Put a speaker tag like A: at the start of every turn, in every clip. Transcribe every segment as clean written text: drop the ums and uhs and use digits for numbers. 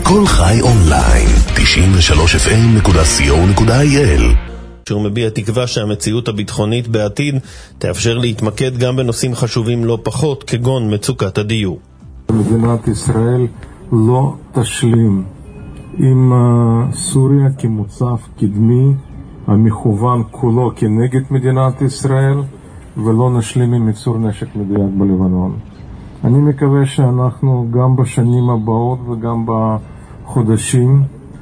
A: כל חי אונליין, 93fm.co.il.
B: שהוא מביע תקווה שהמציאות הביטחונית בעתיד תאפשר להתמקד גם בנושאים חשובים לא פחות, כגון מצוקת הדיור.
C: מדינת ישראל לא תשלים עם סוריה כמוצב קדמי המכוון כולו כנגד מדינת ישראל, ולא נשלים עם ייצור נשק מדויק בלבנון. אני מקווה שאנחנו גם בשנים הבאות וגם בחודשים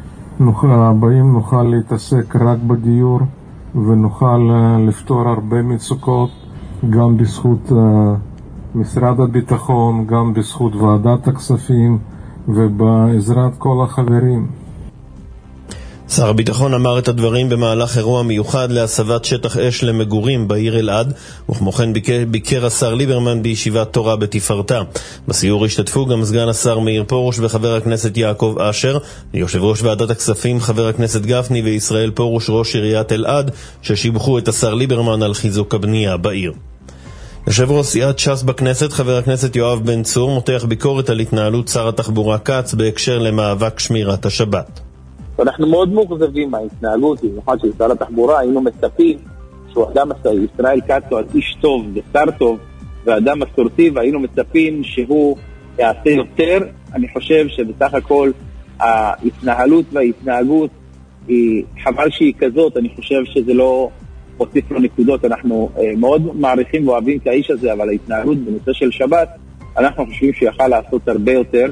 C: הבאים נוכל להתעסק רק בדיור, ונוכל לפתור הרבה מצוקות, גם בזכות משרד הביטחון, גם בזכות ועדת הכספים ובעזרת כל החברים.
B: שר הביטחון אמר את הדברים במהלך אירוע מיוחד להסבת שטח אש למגורים בעיר אלעד, וכמו כן ביקר השר ליברמן בישיבת תורה בתפארתה. בסיור השתתפו גם סגן השר מאיר פרוש וחבר הכנסת יעקב אשר, יושב ראש ועדת הכספים חבר הכנסת גפני וישראל פרוש ראש עיריית אלעד, ששיבחו את השר ליברמן על חיזוק הבנייה בעיר. יושב ראש סיעת ש"ס בכנסת חבר הכנסת יואב בן צור מותח ביקורת על התנהלות שר התחבורה כץ בהקשר למאבק שמירת השבת.
D: אנחנו מאוד מאוכזבים מההתנהגות, במיוחד של שר התחבורה. היינו מצפים שהוא אדם ישראל כץ הוא איש טוב ושר טוב ואדם מסורתי, והיינו מצפים שהוא יעשה יותר. אני חושב שבסך הכל ההתנהלות וההתנהגות היא חבל שהיא כזאת. אני חושב שזה לא מוסיף לו נקודות. אנחנו מאוד מעריכים ואוהבים את האיש הזה, אבל ההתנהלות בנושא של שבת אנחנו חושבים שיכל לעשות הרבה יותר.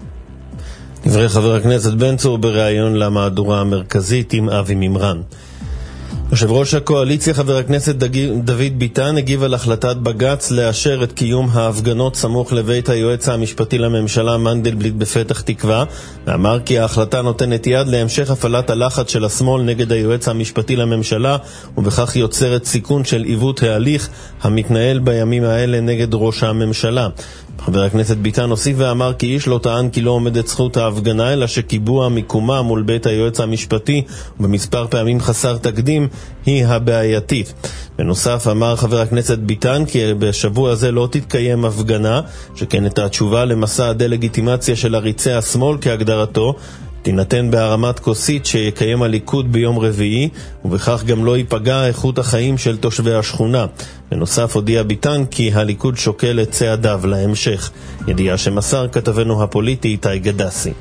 B: דברי חבר הכנסת בן צור בריאיון למהדורה המרכזית עם אבי ממרן. יושב ראש הקואליציה חבר הכנסת דוד ביטן הגיב על החלטת בג"ץ לאשר את קיום ההפגנות סמוך לבית היועץ המשפטי לממשלה מנדלבליט בפתח תקווה, ואמר כי ההחלטה נותנת יד להמשך הפעלת הלחץ של השמאל נגד היועץ המשפטי לממשלה, ובכך יוצרת סיכון של עיוות ההליך המתנהל בימים האלה נגד ראש הממשלה. חבר הכנסת ביטן הוסיף ואמר כי איש לא טען כי לא עומדת זכות ההפגנה, אלא שקיבוע מיקומה מול בית היועץ המשפטי ובמספר פעמים חסר תקדים היא הבעייתית. בנוסף אמר חבר הכנסת ביטן כי בשבוע הזה לא תתקיים הפגנה, שכן את התשובה למסע הדלגיטימציה של עריצי השמאל כהגדרתו תינתן בהרמת כוסית שיקיים הליכוד ביום רביעי, ובכך גם לא ייפגע איכות החיים של תושבי השכונה. בנוסף הודיע ביטן כי הליכוד שוקל את צעדיו להמשך. ידיעה שמסר כתבנו הפוליטי איתי גדסי.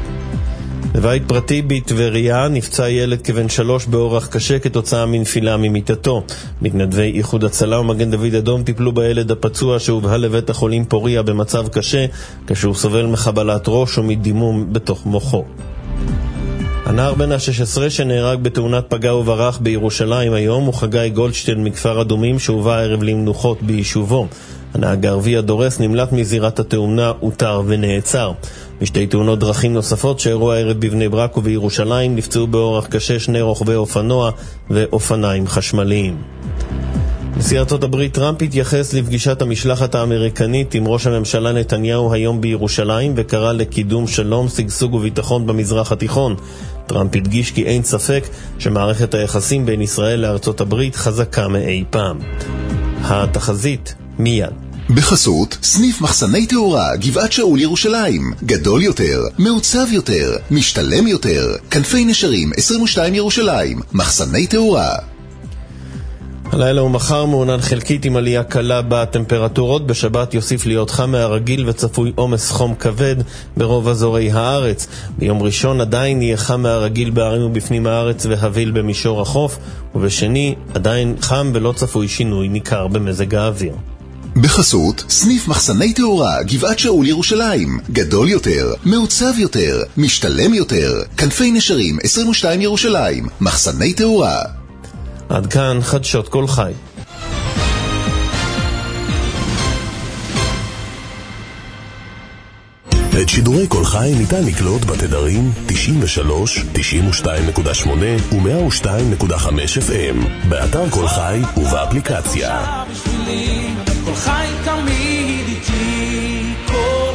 B: בבית פרטי בטבריה נפצע ילד כבן 3 באורח קשה כתוצאה מנפילה ממיטתו. מתנדבי איחוד הצלה ומגן דוד אדום טיפלו בילד הפצוע שהובהל לבית החולים פוריה במצב קשה, כשהוא סובל מחבלת ראש ומדימום בתוך מוחו. הנער בן ה-16 שנהרג בתאונת פגע וברח בירושלים היום הוא חגי גולדשטיין מכפר אדומים, שהובא ערב למנוחות ביישובו. הנהג הערבי הדורס נמלט מזירת התאונה, אותר ונעצר. בשתי תאונות דרכים נוספות שאירעו הערב בבני ברק ובירושלים נפצעו באורח קשה 2 רוכבי אופנוע ואופניים חשמליים. נשיא ארצות הברית טראמפ התייחס לפגישת המשלחת האמריקנית עם ראש הממשלה נתניהו היום בירושלים וקרא לקידום שלום, שגשוג וביטחון במזרח התיכון. טראמפ הדגיש כי אין ספק שמערכת היחסים בין ישראל לארצות הברית חזקה מאי פעם. התחזית מיד.
A: בחסות סניף מחסני תאורה גבעת שאול ירושלים, גדול יותר, מעוצב יותר, משתלם יותר, כנפי נשרים 22 ירושלים, מחסני תאורה.
B: הלילה ומחר מעונן חלקית עם עלייה קלה בטמפרטורות. בשבת יוסיף להיות חם מהרגיל וצפוי עומס חום כבד ברוב אזורי הארץ. ביום ראשון עדיין יהיה חם מהרגיל בערים ובפנים הארץ והביל במישור החוף, ובשני עדיין חם ולא צפוי שינוי ניכר במזג האוויר.
A: בחסות סניף מחסני תאורה גבעת שאול ירושלים, גדול יותר, מעוצב יותר, משתלם יותר, כנפי נשרים 22 ירושלים, מחסני תאורה.
B: עד כאן חדשות כל חי.
A: את שידורי כל חי ניתן לקלוט בתדרים 93, 92.8 ו-102.5 FM, באתר כל חי ובאפליקציה.
E: כל חי תמיד איתי, כל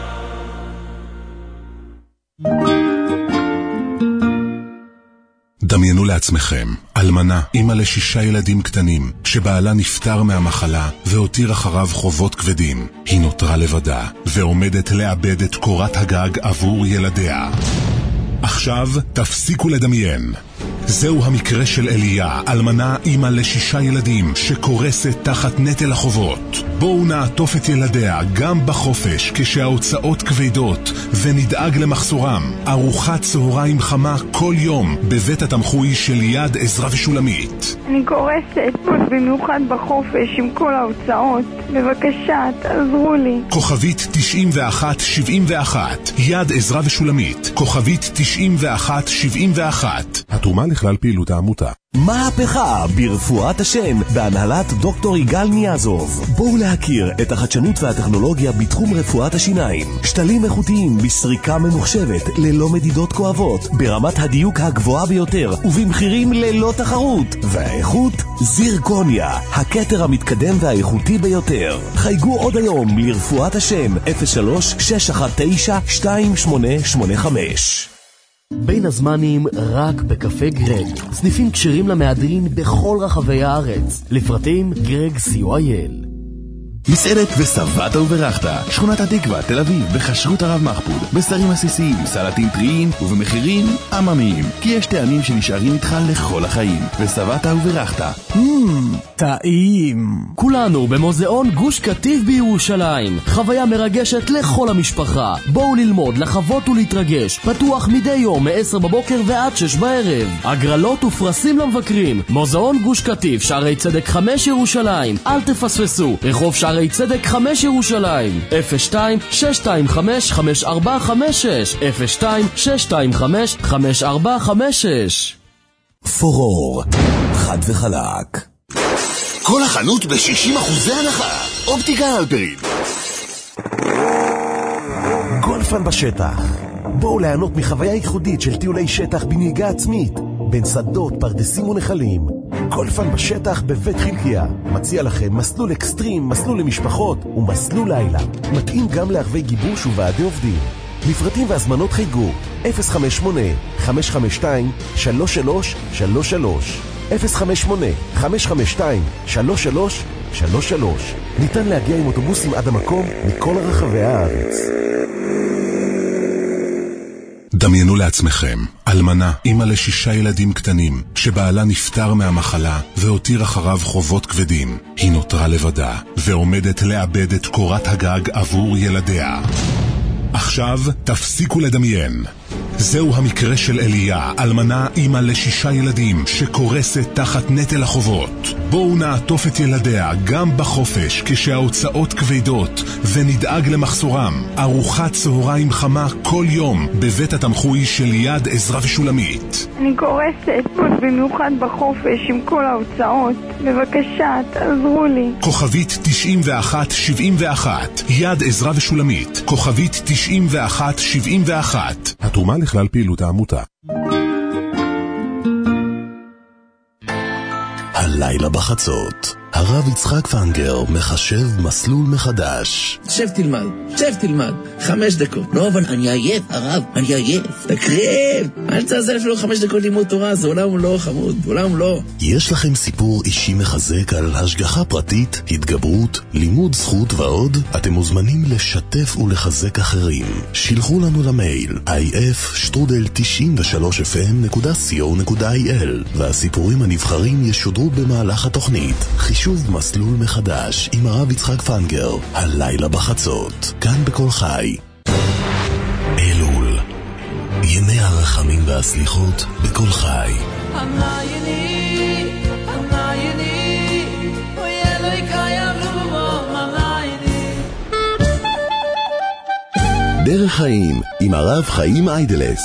E: חי.
A: דמיינו לעצמכם, אלמנה, אמא ל6 ילדים קטנים, שבעלה נפטר מהמחלה והותיר אחריו חובות כבדים. היא נותרה לבדה, ועומדת לאבד את קורת הגג עבור ילדיה. עכשיו תפסיקו לדמיין. זהו המקרה של אליה, אלמנה אמא ל6 ילדים שקורסת תחת נטל החובות. בואו נעטוף את ילדיה גם בחופש כשההוצאות כבדות ונדאג למחסורם. ארוחת צהריים חמה כל יום בבית התמחוי של יד עזרא ושולמית.
F: אני קורסת במיוחד בחופש עם כל ההוצאות. בבקשה, תעזרו לי.
A: כוכבית 9171 יד עזרא ושולמית. כוכבית 9171. התרומה לכלל פעילות העמותה.
G: מהפכה ברפואת השן בהנהלת דוקטור יגאל ניאזוב. בואו להכיר את החדשנות והטכנולוגיה בתחום רפואת השיניים. שתלים איכותיים בסריקה ממוחשבת ללא מדידות כואבות, ברמת הדיוק הגבוהה ביותר ובמחירים ללא תחרות. והאיכות זירקוניה, הכתר המתקדם והאיכותי ביותר. חייגו עוד היום לרפואת השן 03-619-2885.
H: בין הזמנים רק בקפה גרג. סניפים קשרים למהדרין בכל רחבי הארץ. לפרטים גרג co.il.
I: מסעדת וסבתה וברכתה, שכונת התקווה, תל אביב, בחשרות הרב מחפוד, בשרים עסיסיים, סלטים טריים ובמחירים עממיים, כי יש טעמים שנשארים איתך לכל החיים. וסבתה וברכתה,
H: טעים. כולנו במוזיאון גוש קטיף בירושלים. חוויה מרגשת לכל המשפחה. בואו ללמוד, לחוות ולהתרגש. פתוח מדי יום מ-10 בבוקר ועד 6 בערב. הגרלות ופרסים למבקרים. מוזיאון גוש קטיף, שערי צדק 5 ירושלים. אל תפספסו. רחוב שערי צדק 5 ירושלים. 02-625-5456 02-625-5456.
G: פורור, חד וחלק.
A: כל החנות ב60% הנחה. אופטיקה הלפרין.
G: גולפן בשטח. בואו ליהנות מחוויה ייחודית של טיולי שטח בנהיגה עצמית בין שדות, פרדסים ונחלים. גולפן בשטח בבית חלקיה מציע לכם מסלול אקסטרים, מסלול למשפחות ומסלול לילה. מתאים גם לערבי גיבוש וועדי עובדים. לפרטים והזמנות חייגו 058-552-3333 058-552-3333. ניתן להגיע עם אוטובוסים עד המקום מכל רחבי הארץ.
A: דמיינו לעצמכם, אלמנה, אמא ל6 ילדים קטנים, שבעלה נפטר מהמחלה והותיר אחריו חובות כבדים. היא נותרה לבדה, ועומדת לאבד את קורת הגג עבור ילדיה. עכשיו תפסיקו לדמיין. זהו המקרה של אליה, אלמנה אמא ל6 ילדים שקורסת תחת נטל החובות. בואו נעטוף את ילדיה גם בחופש כשההוצאות כבדות ונדאג למחסורם. ארוחת צהריים חמה כל יום בבית התמחוי של יד עזרא ושולמית.
F: אני קורסת במיוחד בחופש עם כל ההוצאות. בבקשה, תעזרו לי.
A: כוכבית 9171 יד עזרא ושולמית. כוכבית 9171. התרומה לכלל פעילות העמותה.
G: הלילה בחצות, הרב יצחק פנגר מחשב מסלול מחדש.
J: שב תלמד 5 דקות. לא, אבל אני עייף, הרב, אני עייף. תקריב, אל תעשה אפילו 5 דקות לימוד תורה, זה עולם לא חמוד, עולם לא.
G: יש לכם סיפור אישי מחזק על השגחה פרטית, התגברות, לימוד זכות ועוד? אתם מוזמנים לשתף ולחזק אחרים. שילחו לנו למייל if-93fm.co.il והסיפורים הנבחרים ישודרו במהלך התוכנית. חישוב מסלול מחדש עם הרב יצחק פנגר, הלילה בחצות, כאן בכל חי. אלול, ימי הרחמים והסליחות בכל חי. דרך חיים עם הרב חיים איידלס.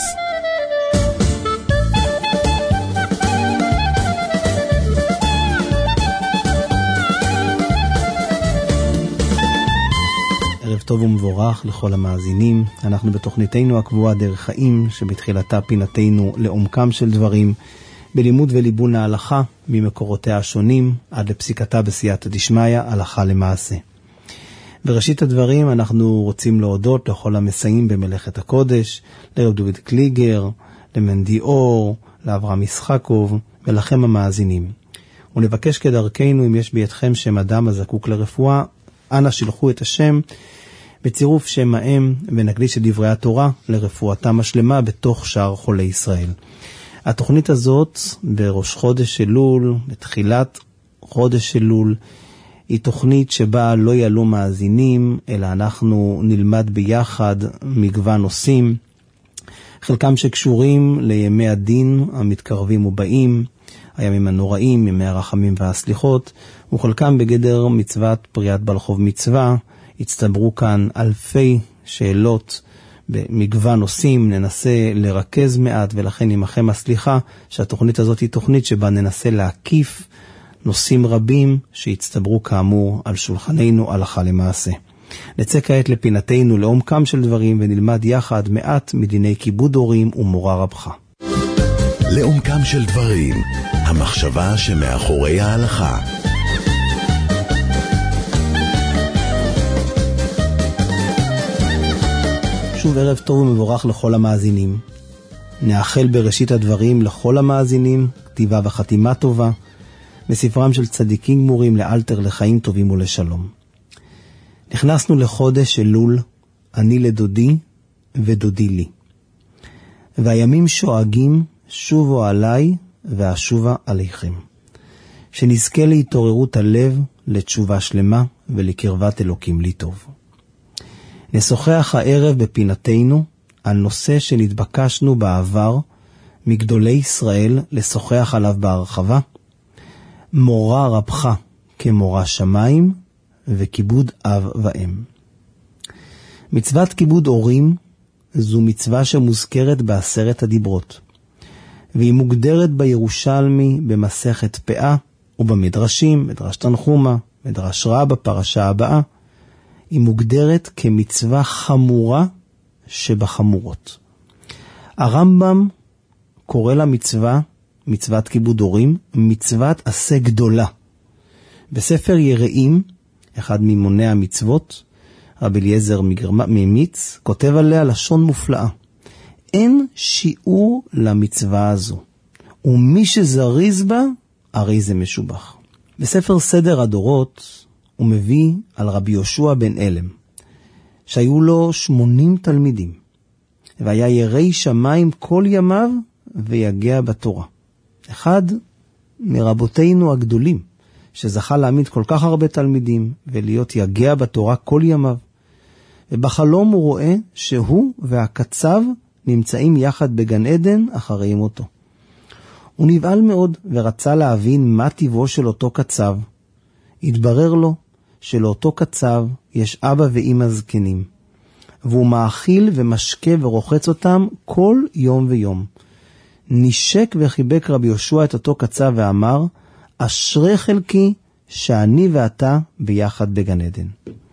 K: ערב טוב ומבורך לכל המאזינים. אנחנו בתוכניתנו הקבועה דרך חיים, שבתחילתה פינתנו לעומקם של דברים, בלימוד וליבון ההלכה ממקורותיה השונים עד לפסיקתה בסייעתא דשמיא הלכה למעשה. בראשית הדברים אנחנו רוצים להודות לכל המסייעים במלאכת הקודש, לרב דוד קליגר, למנדי אור, לאברהם ישחקוב ולכם המאזינים. ונבקש כדרכנו, אם יש בידכם שם אדם הזקוק לרפואה, אנא שלחו את השם בצירוף שם האם, ונקדיש את דברי התורה לרפואתם השלמה בתוך שאר חולי ישראל. התוכנית הזאת בראש חודש אלול, בתחילת חודש אלול, היא תוכנית שבה לא יעלו מאזינים, אלא אנחנו נלמד ביחד מגוון נושאים, חלקם שקשורים לימי הדין המתקרבים ובאים, הימים הנוראים, ימי הרחמים והסליחות, וחלקם בגדר מצוות פריאת בלחוב מצווה. הצטברו כאן אלפי שאלות במגוון נושאים, ננסה לרכז מעט, ולכן עמכם הסליחה שהתוכנית הזאת היא תוכנית שבה ננסה להקיף נושאים רבים שהצטברו כאמור על שולחננו הלכה למעשה. נצא כעת לפינתנו לעומקם של דברים ונלמד יחד מעט מדיני כיבוד הורים ומורה רבך.
G: לעומקם של דברים, המחשבה שמאחורי ההלכה.
K: שוב ערב טוב ומבורך לכל המאזינים. נאחל בראשית הדברים לכל המאזינים כתיבה וחתימה טובה בספרם של צדיקים גמורים לאלתר לחיים טובים ולשלום. נכנסנו לחודש אלול, אני לדודי ודודי לי. והימים שואגים, שובו עליי ואשובה עליכם. שנזכה להתעוררות הלב, לתשובה שלמה ולקרבת אלוקים לי טוב. נשוחח הערב בפינתנו על נושא שנתבקשנו בעבר מגדולי ישראל לשוחח עליו בהרחבה, מורה רבך כמורה שמיים וכיבוד אב ואם. מצוות כיבוד הורים זו מצווה שמוזכרת בעשרת הדיברות, והיא מוגדרת בירושלמי במסכת פאה ובמדרשים, מדרש תנחומה, מדרש רבה, פרשה הבאה. היא מוגדרת כמצווה חמורה שבחמורות. הרמב"ם קורא לה מצוות כיבוד הורים, מצוות עשה גדולה. בספר יראים, אחד ממוני המצוות, רבי אליעזר ממיץ, כותב עליה לשון מופלאה. אין שיעור למצווה הזו, ומי שזריז בה, הרי זה משובח. בספר סדר הדורות, הוא מביא על רבי יהושע בן אלם, שהיו לו 80 תלמידים, והיה ירא שמיים כל ימיו ויגע בתורה. אחד מרבותינו הגדולים, שזכה להעמיד כל כך הרבה תלמידים, ולהיות יגע בתורה כל ימיו. ובחלום הוא רואה שהוא והקצב נמצאים יחד בגן עדן אחרי מותו. הוא נבהל מאוד ורצה להבין מה טבעו של אותו קצב. התברר לו שלאותו קצב יש אבא ואמא זקנים, והוא מאכיל ומשקה ורוחץ אותם כל יום ויום. נשק וחיבק רבי יהושע את אותו קצב ואמר, אשרי חלקי שאני ואתה ביחד בגן עדן.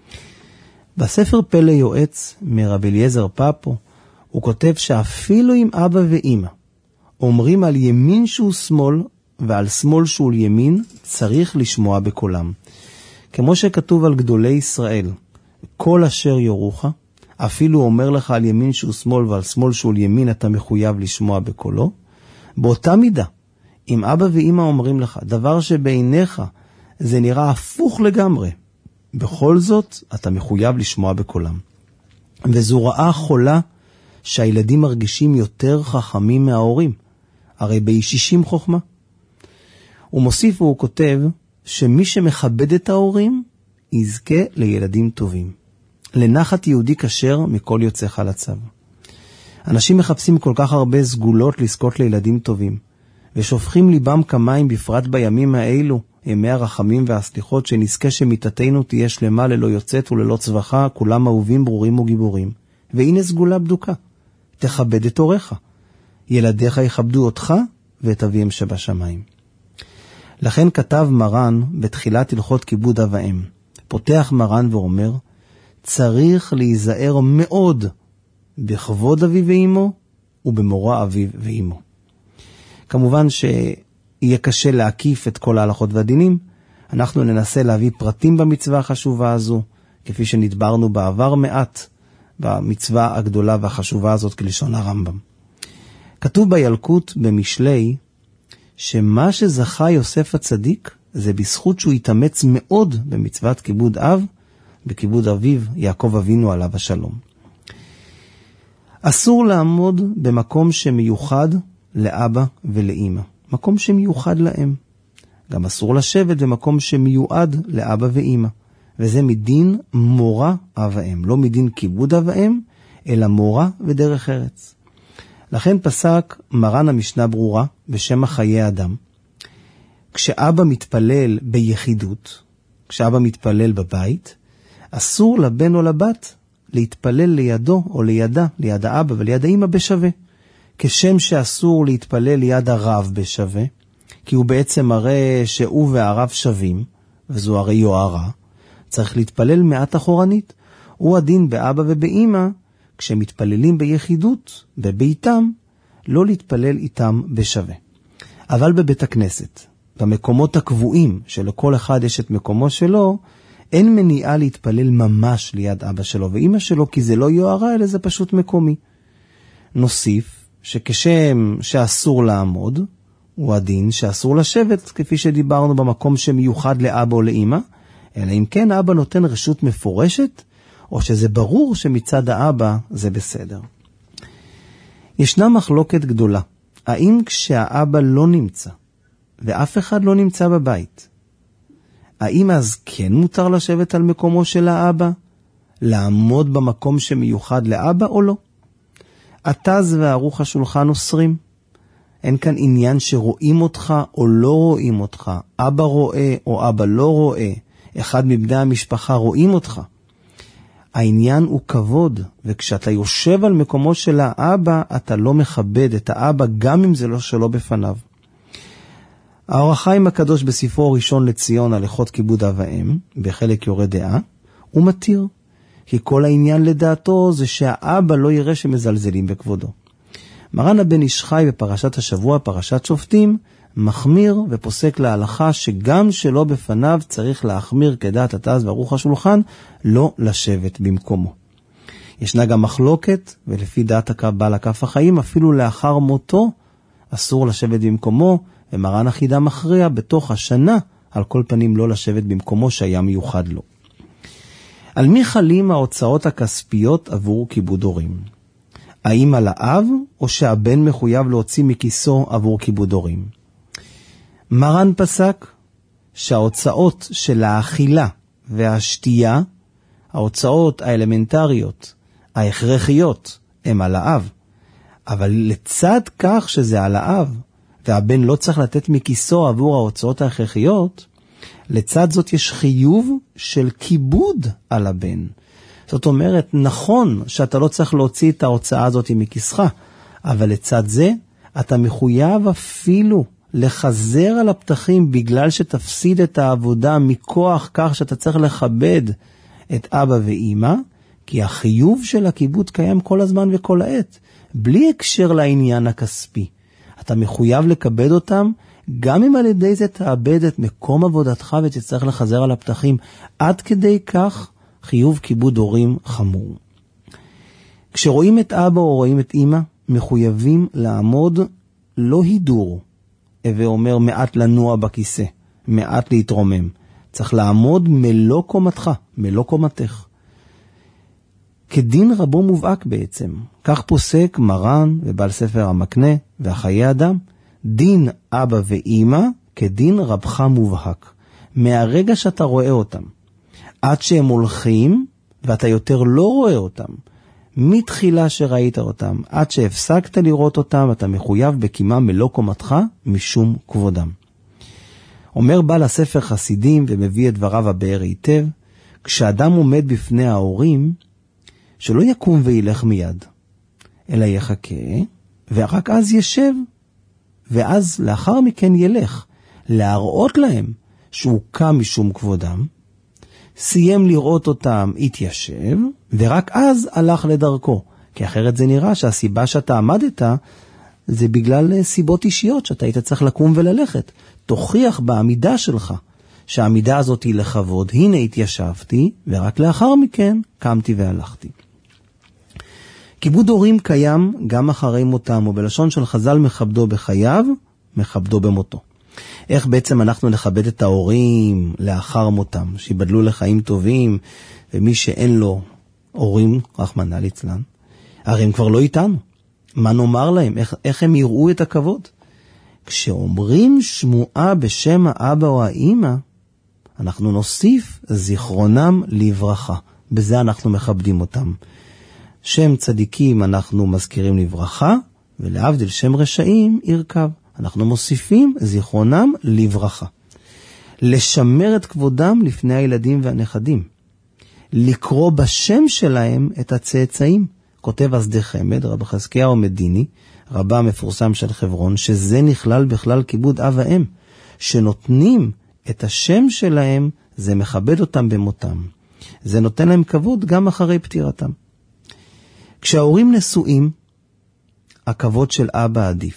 K: בספר פלא יועץ מרבי אליעזר פאפו, הוא כותב שאפילו אם אבא ואמא אומרים על ימין שהוא שמאל ועל שמאל שהוא ימין, צריך לשמוע בקולם. כמו שכתוב על גדולי ישראל, כל אשר יורוך, אפילו אומר לך על ימין שהוא שמאל ועל שמאל שהוא ימין, אתה מחויב לשמוע בקולו. באותה מידה, אם אבא ואמא אומרים לך דבר שבעיניך זה נראה הפוך לגמרי, בכל זאת אתה מחויב לשמוע בקולם. וזו רעה חולה שהילדים מרגישים יותר חכמים מההורים, הרי בישישים חוכמה. הוא מוסיף והוא כותב שמי שמכבד את ההורים יזכה לילדים טובים, לנחת יהודי כשר מכל יוצא חלציו. אנשים מחפשים כל כך הרבה סגולות לזכות לילדים טובים, ושופכים ליבם כמים בפרט בימים האלו, ימי הרחמים והסליחות, שנזכה שמיתתנו תהיה שלמה ללא יוצאת וללא צווחה, כולם אהובים ברורים וגיבורים. והנה סגולה בדוקה, תכבד את הוריך, ילדיך יכבדו אותך ואת אביהם שבשמיים. לכן כתב מרן בתחילת הלכות כיבוד אב ואם, פותח מרן ואומר, צריך להיזהר מאוד בכבוד אביו ואמו ובמורא אביו ואמו. כמובן שיהיה קשה להקיף את כל ההלכות והדינים, אנחנו ננסה להביא פרטים במצווה החשובה הזו, כפי שנדברנו בעבר מעט במצווה הגדולה והחשובה הזאת כלשון הרמב"ם. כתוב בילקוט במשלי, שמה שזכה יוסף הצדיק, זה בזכות שהוא התאמץ מאוד במצוות כיבוד אב, בכיבוד אביו, יעקב אבינו עליו השלום. אסור לעמוד במקום שמיוחד לאבא ולאמא, מקום שמיוחד להם. גם אסור לשבת במקום שמיועד לאבא ואמא, וזה מדין מורה אב ואם, לא מדין כיבוד אב ואם, אלא מורה ודרך ארץ. לכן פסק מרן המשנה ברורה בשם חיי אדם, כשאבא מתפלל ביחידות, כשאבא מתפלל בבית, אסור לבן או לבת להתפלל לידו או לידה, ליד האבא וליד האמא בשווה. כשם שאסור להתפלל ליד הרב בשווה, כי הוא בעצם מראה שהוא והרב שווים, וזו הרי יוהרה, צריך להתפלל מעט אחורנית. הוא הדין באבא ובאמא, כשמתפללים ביחידות, בביתם, לא להתפלל איתם בשווה. אבל בבית הכנסת, במקומות הקבועים, שלכל אחד יש את מקומו שלו, אין מניעה להתפלל ממש ליד אבא שלו ואמא שלו, כי זה לא יוהרה, אלא זה פשוט מקומי. נוסיף שכשם שאסור לעמוד, הוא הדין שאסור לשבת, כפי שדיברנו במקום שמיוחד לאבא או לאמא, אלא אם כן אבא נותן רשות מפורשת, או שזה ברור שמצד האבא זה בסדר. ישנה מחלוקת גדולה, האם כשהאבא לא נמצא, ואף אחד לא נמצא בבית, האם אז כן מותר לשבת על מקומו של האבא, לעמוד במקום שמיוחד לאבא או לא? התז וערוך השולחן אוסרים. אין כאן עניין שרואים אותך או לא רואים אותך, אבא רואה או אבא לא רואה, אחד מבני המשפחה רואים אותך. העניין הוא כבוד, וכשאתה יושב על מקומו של האבא, אתה לא מכבד את האבא, גם אם זה לא שלו בפניו. האור החיים הקדוש בספרו ראשון לציון, הלכות כיבוד אב ואם, בחלק יורה דעה, הוא מתיר. כי כל העניין לדעתו זה שהאבא לא יראה שמזלזלים בכבודו. מרן הבן איש חי בפרשת השבוע, פרשת שופטים, מחמיר ופוסק להלכה שגם שלא בפניו צריך להחמיר כדעת התז וערוך השולחן, לא לשבת במקומו. ישנה גם מחלוקת, ולפי דעת בעל הכף החיים, אפילו לאחר מותו אסור לשבת במקומו, ומרן החידה מכריע בתוך השנה, על כל פנים לא לשבת במקומו שהיה מיוחד לו. על מי חלים ההוצאות הכספיות עבור כיבוד הורים? האם על האב, או שהבן מחויב להוציא מכיסו עבור כיבוד הורים? מרן פסק שההוצאות של האכילה והשתייה, ההוצאות האלמנטריות, ההכרחיות, הם על האב. אבל לצד כך שזה על האב, והבן לא צריך לתת מכיסו עבור ההוצאות ההכרחיות, לצד זאת יש חיוב של כיבוד על הבן. זאת אומרת, נכון שאתה לא צריך להוציא את ההוצאה הזאת מכיסך, אבל לצד זה אתה מחויב אפילו לחזר על הפתחים בגלל שתפסיד את העבודה מכוח כך שאתה צריך לכבד את אבא ואמא, כי החיוב של הכיבוד קיים כל הזמן וכל העת, בלי הקשר לעניין הכספי. אתה מחויב לקבד אותם, גם אם על ידי זה תאבד את מקום עבודתך ותצטרך לחזר על הפתחים, עד כדי כך חיוב כיבוד הורים חמור. כשרואים את אבא או רואים את אמא, מחויבים לעמוד לא הידור, ואומר מעט לנוע בכיסא, מעט להתרומם. צריך לעמוד מלוא קומתך, מלוא קומתך. כדין רבו מובהק בעצם. כך פוסק מרן ובעל ספר המקנה והחיי אדם. דין אבא ואמא כדין רבך מובהק. מהרגע שאתה רואה אותם, עד שהם הולכים ואתה יותר לא רואה אותם, מתחילה שראית אותם, עד שהפסקת לראות אותם, אתה מחויב בקימה מלוא קומתך משום כבודם. אומר בעל הספר חסידים ומביא את דבריו הבאר היטב, כשאדם עומד בפני ההורים, שלא יקום וילך מיד, אלא יחכה, ורק אז ישב, ואז לאחר מכן ילך, להראות להם שהוא קם משום כבודם, סיים לראות אותם, התיישב, ורק אז הלך לדרכו. כי אחרת זה נראה שהסיבה שאתה עמדת, זה בגלל סיבות אישיות, שאתה היית צריך לקום וללכת. תוכיח בעמידה שלך, שהעמידה הזאת היא לכבוד. הנה התיישבתי, ורק לאחר מכן קמתי והלכתי. כיבוד הורים קיים גם אחרי מותם, ובלשון של חז"ל מכבדו בחייו, מכבדו במותו. איך בעצם אנחנו נכבד את ההורים לאחר מותם, שיבדלו לחיים טובים, ומי שאין לו הורים, רחמנא ליצלן, הרי הם כבר לא איתנו. מה נאמר להם? איך הם יראו את הכבוד? כשאומרים שמועה בשם האבא או האמא, אנחנו נוסיף זיכרונם לברכה. בזה אנחנו מכבדים אותם. שם צדיקים אנחנו מזכירים לברכה, ולהבדיל שם רשעים ירכב. אנחנו מוסיפים זיכרונם לברכה. לשמר את כבודם לפני הילדים והנכדים. לקרוא בשם שלהם את הצאצאים. כותב הסדה חמד, רב חזקיהו מדיני, רבה המפורסם של חברון, שזה נכלל בכלל כיבוד אב ואם, שנותנים את השם שלהם, זה מכבד אותם במותם. זה נותן להם כבוד גם אחרי פטירתם. כשההורים נשואים, הכבוד של אבא עדיף.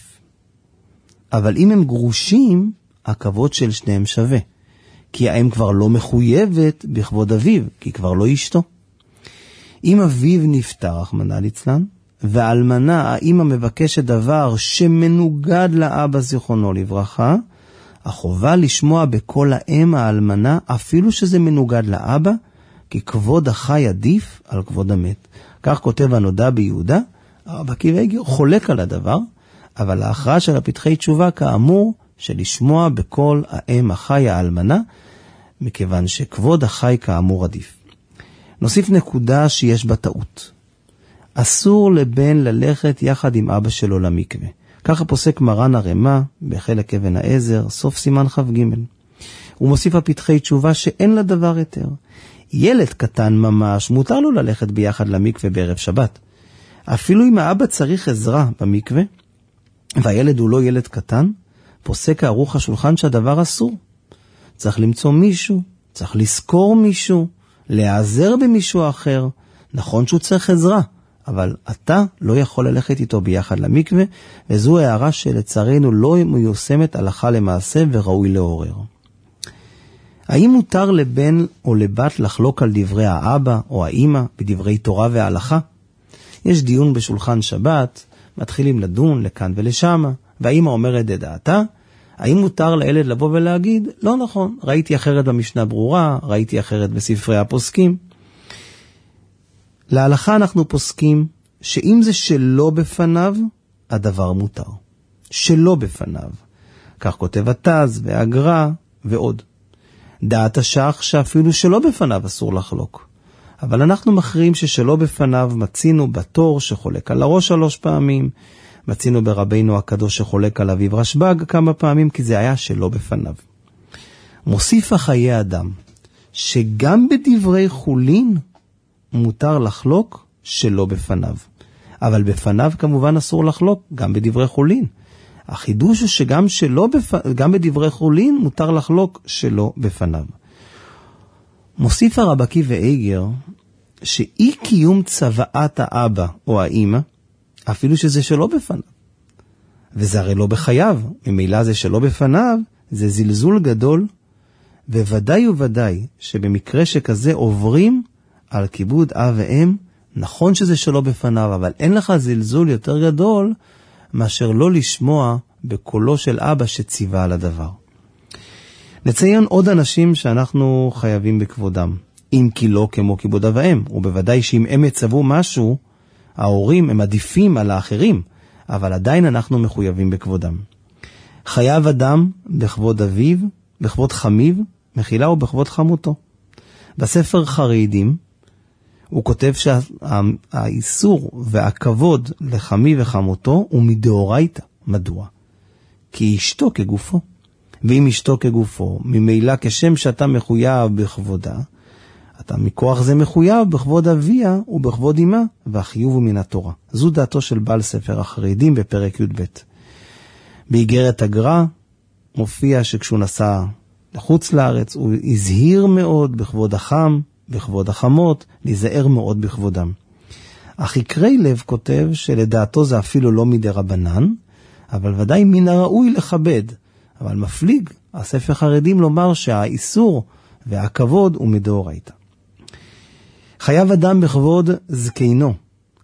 K: אבל אם הם גרושים, הכבוד של שניהם שווה. כי האם כבר לא מחויבת בכבוד אביו, כי כבר לא אשתו. אם אביו נפטר, רחמנא ליצלן, והאלמנה, האמא מבקשת דבר שמנוגד לאבא זיכרונו לברכה, החובה לשמוע בכל האם האלמנה, אפילו שזה מנוגד לאבא, כי כבוד החי עדיף על כבוד המת. כך כותב הנודע ביהודה, הרב עקיבא איגר חולק על הדבר, אבל ההכרעה של הפתחי תשובה כאמור, שלשמוע בכל האם החי האלמנה, מכיוון שכבוד החי כאמור עדיף. נוסיף נקודה שיש בה טעות. אסור לבן ללכת יחד עם אבא שלו למקווה. ככה פוסק מרן הרמה בחלק אבן העזר, סוף סימן כ"ג. הוא מוסיף הפתחי תשובה שאין לדבר יותר. ילד קטן ממש, מותר לו ללכת ביחד למקווה בערב שבת. אפילו אם האבא צריך עזרה במקווה, והילד הוא לא ילד קטן, פוסק ערוך השולחן שהדבר אסור. צריך למצוא מישהו, צריך לזכור מישהו, להיעזר במישהו אחר. נכון שהוא צריך עזרה, אבל אתה לא יכול ללכת איתו ביחד למקווה, וזו הערה שלצערנו לא מיושמת הלכה למעשה וראוי לעורר. האם מותר לבן או לבת לחלוק על דברי האבא או האמא בדברי תורה וההלכה? יש דיון בשולחן שבת, מתחילים לדון לכאן ולשם, והאמא אומרת את דעתה. האם מותר לילד לבוא ולהגיד, לא נכון, ראיתי אחרת במשנה ברורה, ראיתי אחרת בספרי הפוסקים. להלכה אנחנו פוסקים שאם זה שלא בפניו, הדבר מותר. שלא בפניו. כך כותב התז והגר"א ועוד. דעת השח שאפילו שלא בפניו אסור לחלוק. אבל אנחנו מכריעים ששלא בפניו מצינו בתור שחולק על הראש 3 פעמים, מצינו ברבינו הקדוש שחולק על אביב רשב"ג כמה פעמים, כי זה היה שלא בפניו. מוסיף החיי אדם, שגם בדברי חולין מותר לחלוק שלא בפניו. אבל בפניו כמובן אסור לחלוק, גם בדברי חולין. החידוש הוא שגם גם בדברי חולין מותר לחלוק שלא בפניו. מוסיף הרב עקיבא איגר, שאי קיום צוואת האבא או האמא, אפילו שזה שלא בפניו. וזה הרי לא בחייו, ממילא זה שלא בפניו, זה זלזול גדול, וודאי וודאי שבמקרה שכזה עוברים על כיבוד אב ואם, נכון שזה שלא בפניו, אבל אין לך זלזול יותר גדול, מאשר לא לשמוע בקולו של אבא שציווה על הדבר. נציין עוד אנשים שאנחנו חייבים בכבודם, אם כי לא כמו כיבוד אב ואם, ובוודאי שאם הם יצוו משהו, ההורים הם עדיפים על האחרים, אבל עדיין אנחנו מחויבים בכבודם. חייב אדם בכבוד אביו, בכבוד חמיו, מחילה ובכבוד חמותו. בספר חרדים, הוא כותב שהאיסור והכבוד לחמי וחמותו הוא מדאורייתא. מדוע? כי אשתו כגופו. ואם אשתו כגופו, ממילא כשם שאתה מחויב בכבודה, אתה מכוח זה מחויב בכבוד אביה ובכבוד אמה, והחיוב הוא מן התורה. זו דעתו של בעל ספר החרדים בפרק י"ב. באיגרת הגר"א מופיע שכשהוא נסע לחוץ לארץ, הוא הזהיר מאוד בכבוד החם, בכבוד החמות, להיזהר מאוד בכבודם. אך יקרי לב כותב שלדעתו זה אפילו לא מדי רבנן, אבל ודאי מן הראוי לכבד. אבל מפליג הספר חרדים לומר שהאיסור והכבוד הוא מדאורייתא. חייב אדם בכבוד זקנו,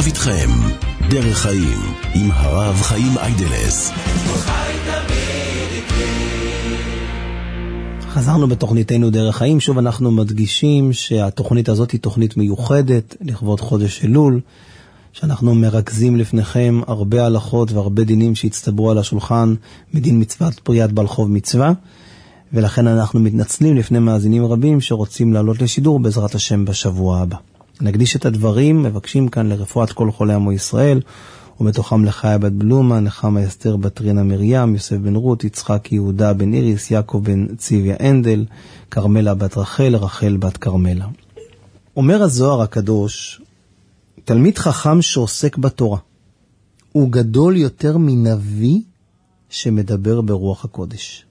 G: עכשיו איתכם, דרך חיים, עם הרב חיים איידלס.
K: חזרנו בתוכניתנו דרך חיים. שוב אנחנו מדגישים שהתוכנית הזאת היא תוכנית מיוחדת לכבוד חודש אלול, שאנחנו מרכזים לפניכם הרבה הלכות והרבה דינים שהצטברו על השולחן מדין מצוות פריאת בעל חוב מצווה, ולכן אנחנו מתנצלים לפני מאזינים רבים שרוצים לעלות לשידור בעזרת השם בשבוע הבא. נקדיש את הדברים, מבקשים כאן לרפואת כל חולי עמו ישראל, ובתוכם לחיה בת בלומה, נחמה אסתר בת רינה מרים, יוסף בן רות, יצחק יהודה בן איריס, יעקב בן ציוויה אנדל, קרמלה בת רחל, רחל בת קרמלה. אומר הזוהר הקדוש, תלמיד חכם שעוסק בתורה הוא גדול יותר מנביא שמדבר ברוח הקודש.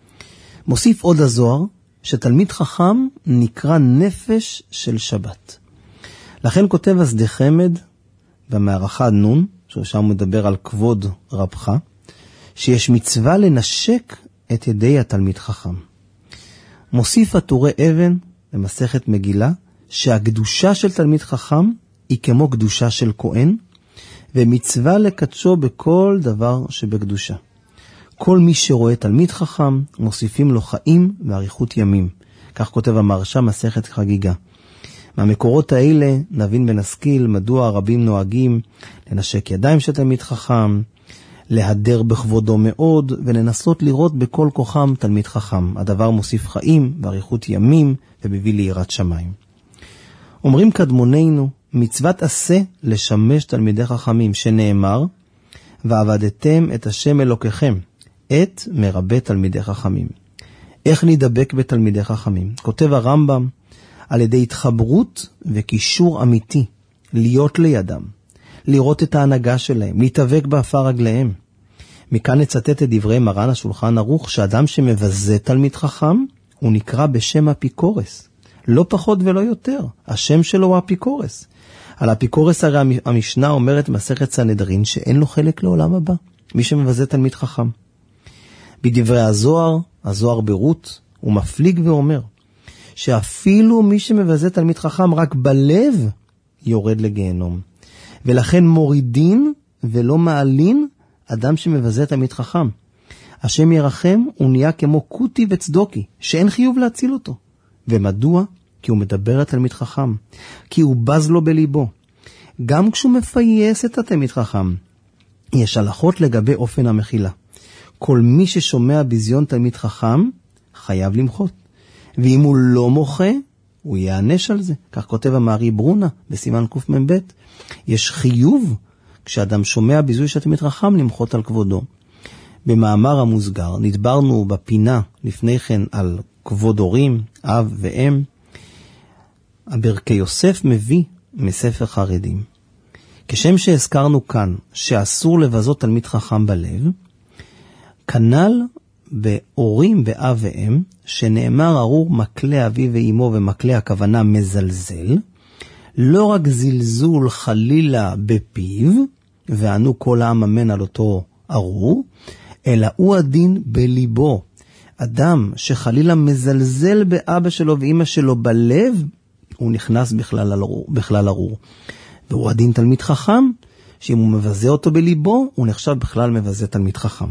K: מוסיף עוד הזוהר שתלמיד חכם נקרא נפש של שבת. לכן כותב השדה חמד במערכה נון, ששם מדבר על כבוד רבך, שיש מצווה לנשק את ידי התלמיד חכם. מוסיף הטורי אבן במסכת מגילה שהקדושה של תלמיד חכם היא כמו קדושה של כהן, ומצווה לקדשו בכל דבר שבקדושה. כל מי שרואה תלמיד חכם מוסיפים לו חיים ואריכות ימים. כך כותב המהרש"ם מסכת חגיגה. מהמקורות האלה נבין ונשכיל מדוע הרבים נוהגים לנשק ידיים של תלמיד חכם, להדר בכבודו מאוד, ולנסות לראות בכל כוחם תלמיד חכם. הדבר מוסיף חיים ואריכות ימים ובביא ליראת שמיים. אומרים קדמוננו, מצוות עשה לשמש תלמידי חכמים, שנאמר, ועבדתם את השם אלוקיכם, את מרבה תלמידי חכמים. איך נדבק בתלמידי חכמים? כותב הרמב"ם, על ידי התחברות וקישור אמיתי, להיות לידם, לראות את ההנהגה שלהם, להתאבק באפר רגליהם. מכאן נצטט את דברי מרן השולחן ערוך, שאדם שמבזה תלמיד חכם, הוא נקרא בשם אפיקורס. לא פחות ולא יותר, השם שלו הוא אפיקורס. על אפיקורס הרי המשנה אומרת מסכת סנהדרין שאין לו חלק לעולם הבא, מי שמבזה תלמיד חכם. בדברי הזוהר, הזוהר ברות, הוא מפליג ואומר, שאפילו מי שמבזה תלמיד חכם רק בלב יורד לגיהנום. ולכן מורידין ולא מעלין אדם שמבזה תלמיד חכם. השם ירחם, הוא נהיה כמו קוטי וצדוקי, שאין חיוב להציל אותו. ומדוע? כי הוא מדבר את תלמיד חכם, כי הוא בז לו בליבו. גם כשהוא מפייס את התלמיד חכם, יש הלכות לגבי אופן המחילה. כל מי ששומע בזיון תלמיד חכם, חייב למחות. ואם הוא לא מוחה, הוא יענש על זה. כך כותב המארי ברונה בסימן קמ"ב. יש חיוב כשאדם שומע ביזוי של תלמיד חכם למחות על כבודו. במאמר המוסגר נדברנו בפינה לפני כן על כבוד הורים, אב ואם. הברכי יוסף מביא מספר חרדים. כשם שהזכרנו כאן שאסור לבזות תלמיד חכם בלב, כנ"ל בהורים באב ואם, שנאמר ארור מקלה אבי ואימו, ומקלה הכוונה מזלזל, לא רק זלזול חלילה בפיו, וענו כל העם אמן על אותו ארור, אלא הוא הדין בליבו. אדם שחלילה מזלזל באבא שלו ואמא שלו בלב, הוא נכנס בכלל ארור. והוא הדין תלמיד חכם, שאם הוא מבזה אותו בליבו, הוא נחשב בכלל מבזה תלמיד חכם.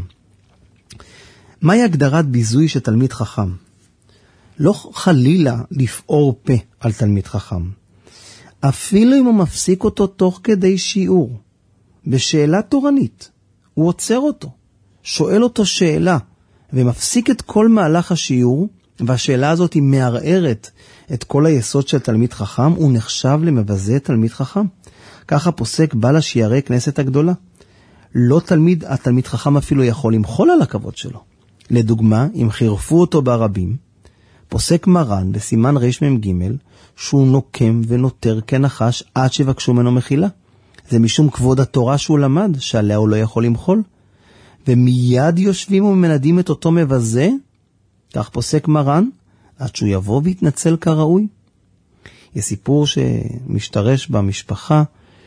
K: מהי הגדרת ביזוי של תלמיד חכם? לא חלילה לפעור פה על תלמיד חכם. אפילו אם הוא מפסיק אותו תוך כדי שיעור, בשאלה תורנית, הוא עוצר אותו, שואל אותו שאלה, ומפסיק את כל מהלך השיעור, והשאלה הזאת היא מערערת את כל היסוד של תלמיד חכם, הוא נחשב למבזה תלמיד חכם. ככה פוסק בעל השיערי כנסת הגדולה. לא התלמיד חכם אפילו יכול למחול על הכבוד שלו. לדוגמה, אם חירפו אותו ברבים, פוסק מרן בסימן רמ"ג שהוא נוקם ונותר כנחש עד שבקשו ממנו מחילה. זה משום כבוד התורה שהוא למד, שעליה הוא לא יכול למחול. ומיד יושבים ומנדים את אותו מבזה, כך פוסק מרן, עד שהוא יבוא ויתנצל כראוי. יש סיפור שמשתרש במשפחה,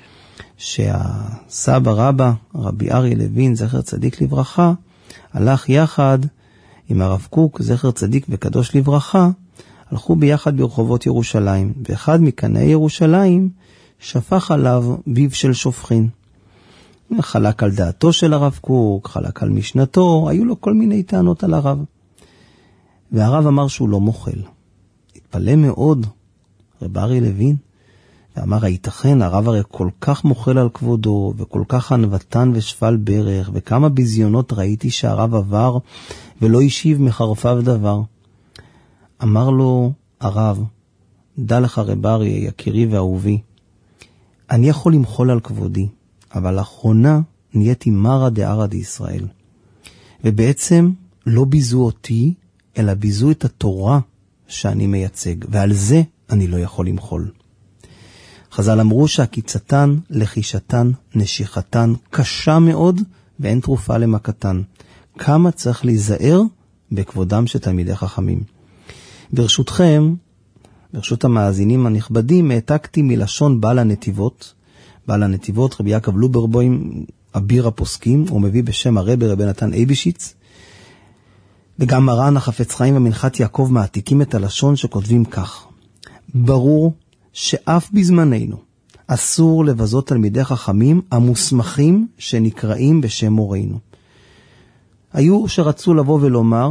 K: שהסבא רבא, רבי אריה לוין, זכר צדיק לברכה, הלך יחד עם הרב קוק, זכר צדיק וקדוש לברכה, הלכו ביחד ברחובות ירושלים, ואחד מקנאי ירושלים שפך עליו ביב של שופכין. חלק על דעתו של הרב קוק, חלק על משנתו, היו לו כל מיני טענות על הרב. והרב אמר שהוא לא מוכל. התפלא מאוד רב אריה לוין, ואמר, הייתכן, הרב הרי כל כך מוכל על כבודו, וכל כך ענוותן ושפל ברך, וכמה בזיונות ראיתי שהרב עבר, ולא השיב מחרפיו דבר. אמר לו הרב, דע לך רב אריה, יקירי ואהובי, אני יכול למחול על כבודי, אבל לאחרונה נהייתי מרא דערא דישראל. ובעצם לא ביזו אותי, אלא ביזו את התורה שאני מייצג, ועל זה אני לא יכול למחול. חז"ל אמרו שהקיצתן, לחישתן, נשיכתן קשה מאוד, ואין תרופה למכתן. כמה צריך להיזהר בכבודם של תלמידי חכמים. ברשותכם, ברשות המאזינים הנכבדים, העתקתי מלשון בעל הנתיבות. בעל הנתיבות, רבי יעקב לוברבוים, אביר הפוסקים, הוא מביא בשם רבי נתן אייבשיץ, וגם מרן החפץ חיים ומנחת יעקב מעתיקים את הלשון שכותבים כך. ברור שאף בזמננו אסור לבזות תלמידי חכמים המוסמכים שנקראים בשם מורינו. היו שרצו לבוא ולומר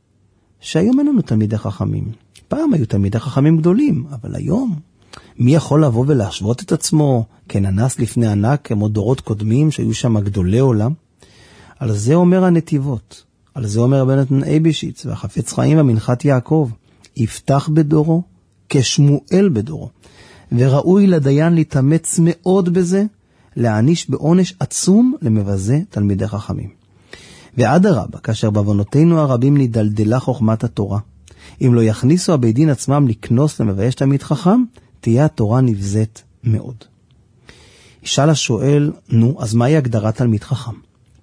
K: שהיום אין לנו תלמידי חכמים. פעם היו תלמידי חכמים גדולים, אבל היום מי יכול לבוא ולהשוות את עצמו כננס לפני ענק כמו דורות קודמים שהיו שם גדולי עולם? על זה אומר הנתיבות, על זה אומר רבי נתן אייבשיץ והחפץ חיים ומנחת יעקב, יפתח בדורו כשמואל בדורו. וראוי לדיין להתאמץ מאוד בזה, להעניש בעונש עצום למבזה תלמידי חכמים. ועד הרבה, כאשר בעוונותינו הרבים נדלדלה חוכמת התורה, אם לא יכניסו הבית דין עצמם לקנוס למבייש תלמיד חכם, תהיה התורה נבזת מאוד. ישאל השואל, נו, אז מהי הגדרת תלמיד חכם?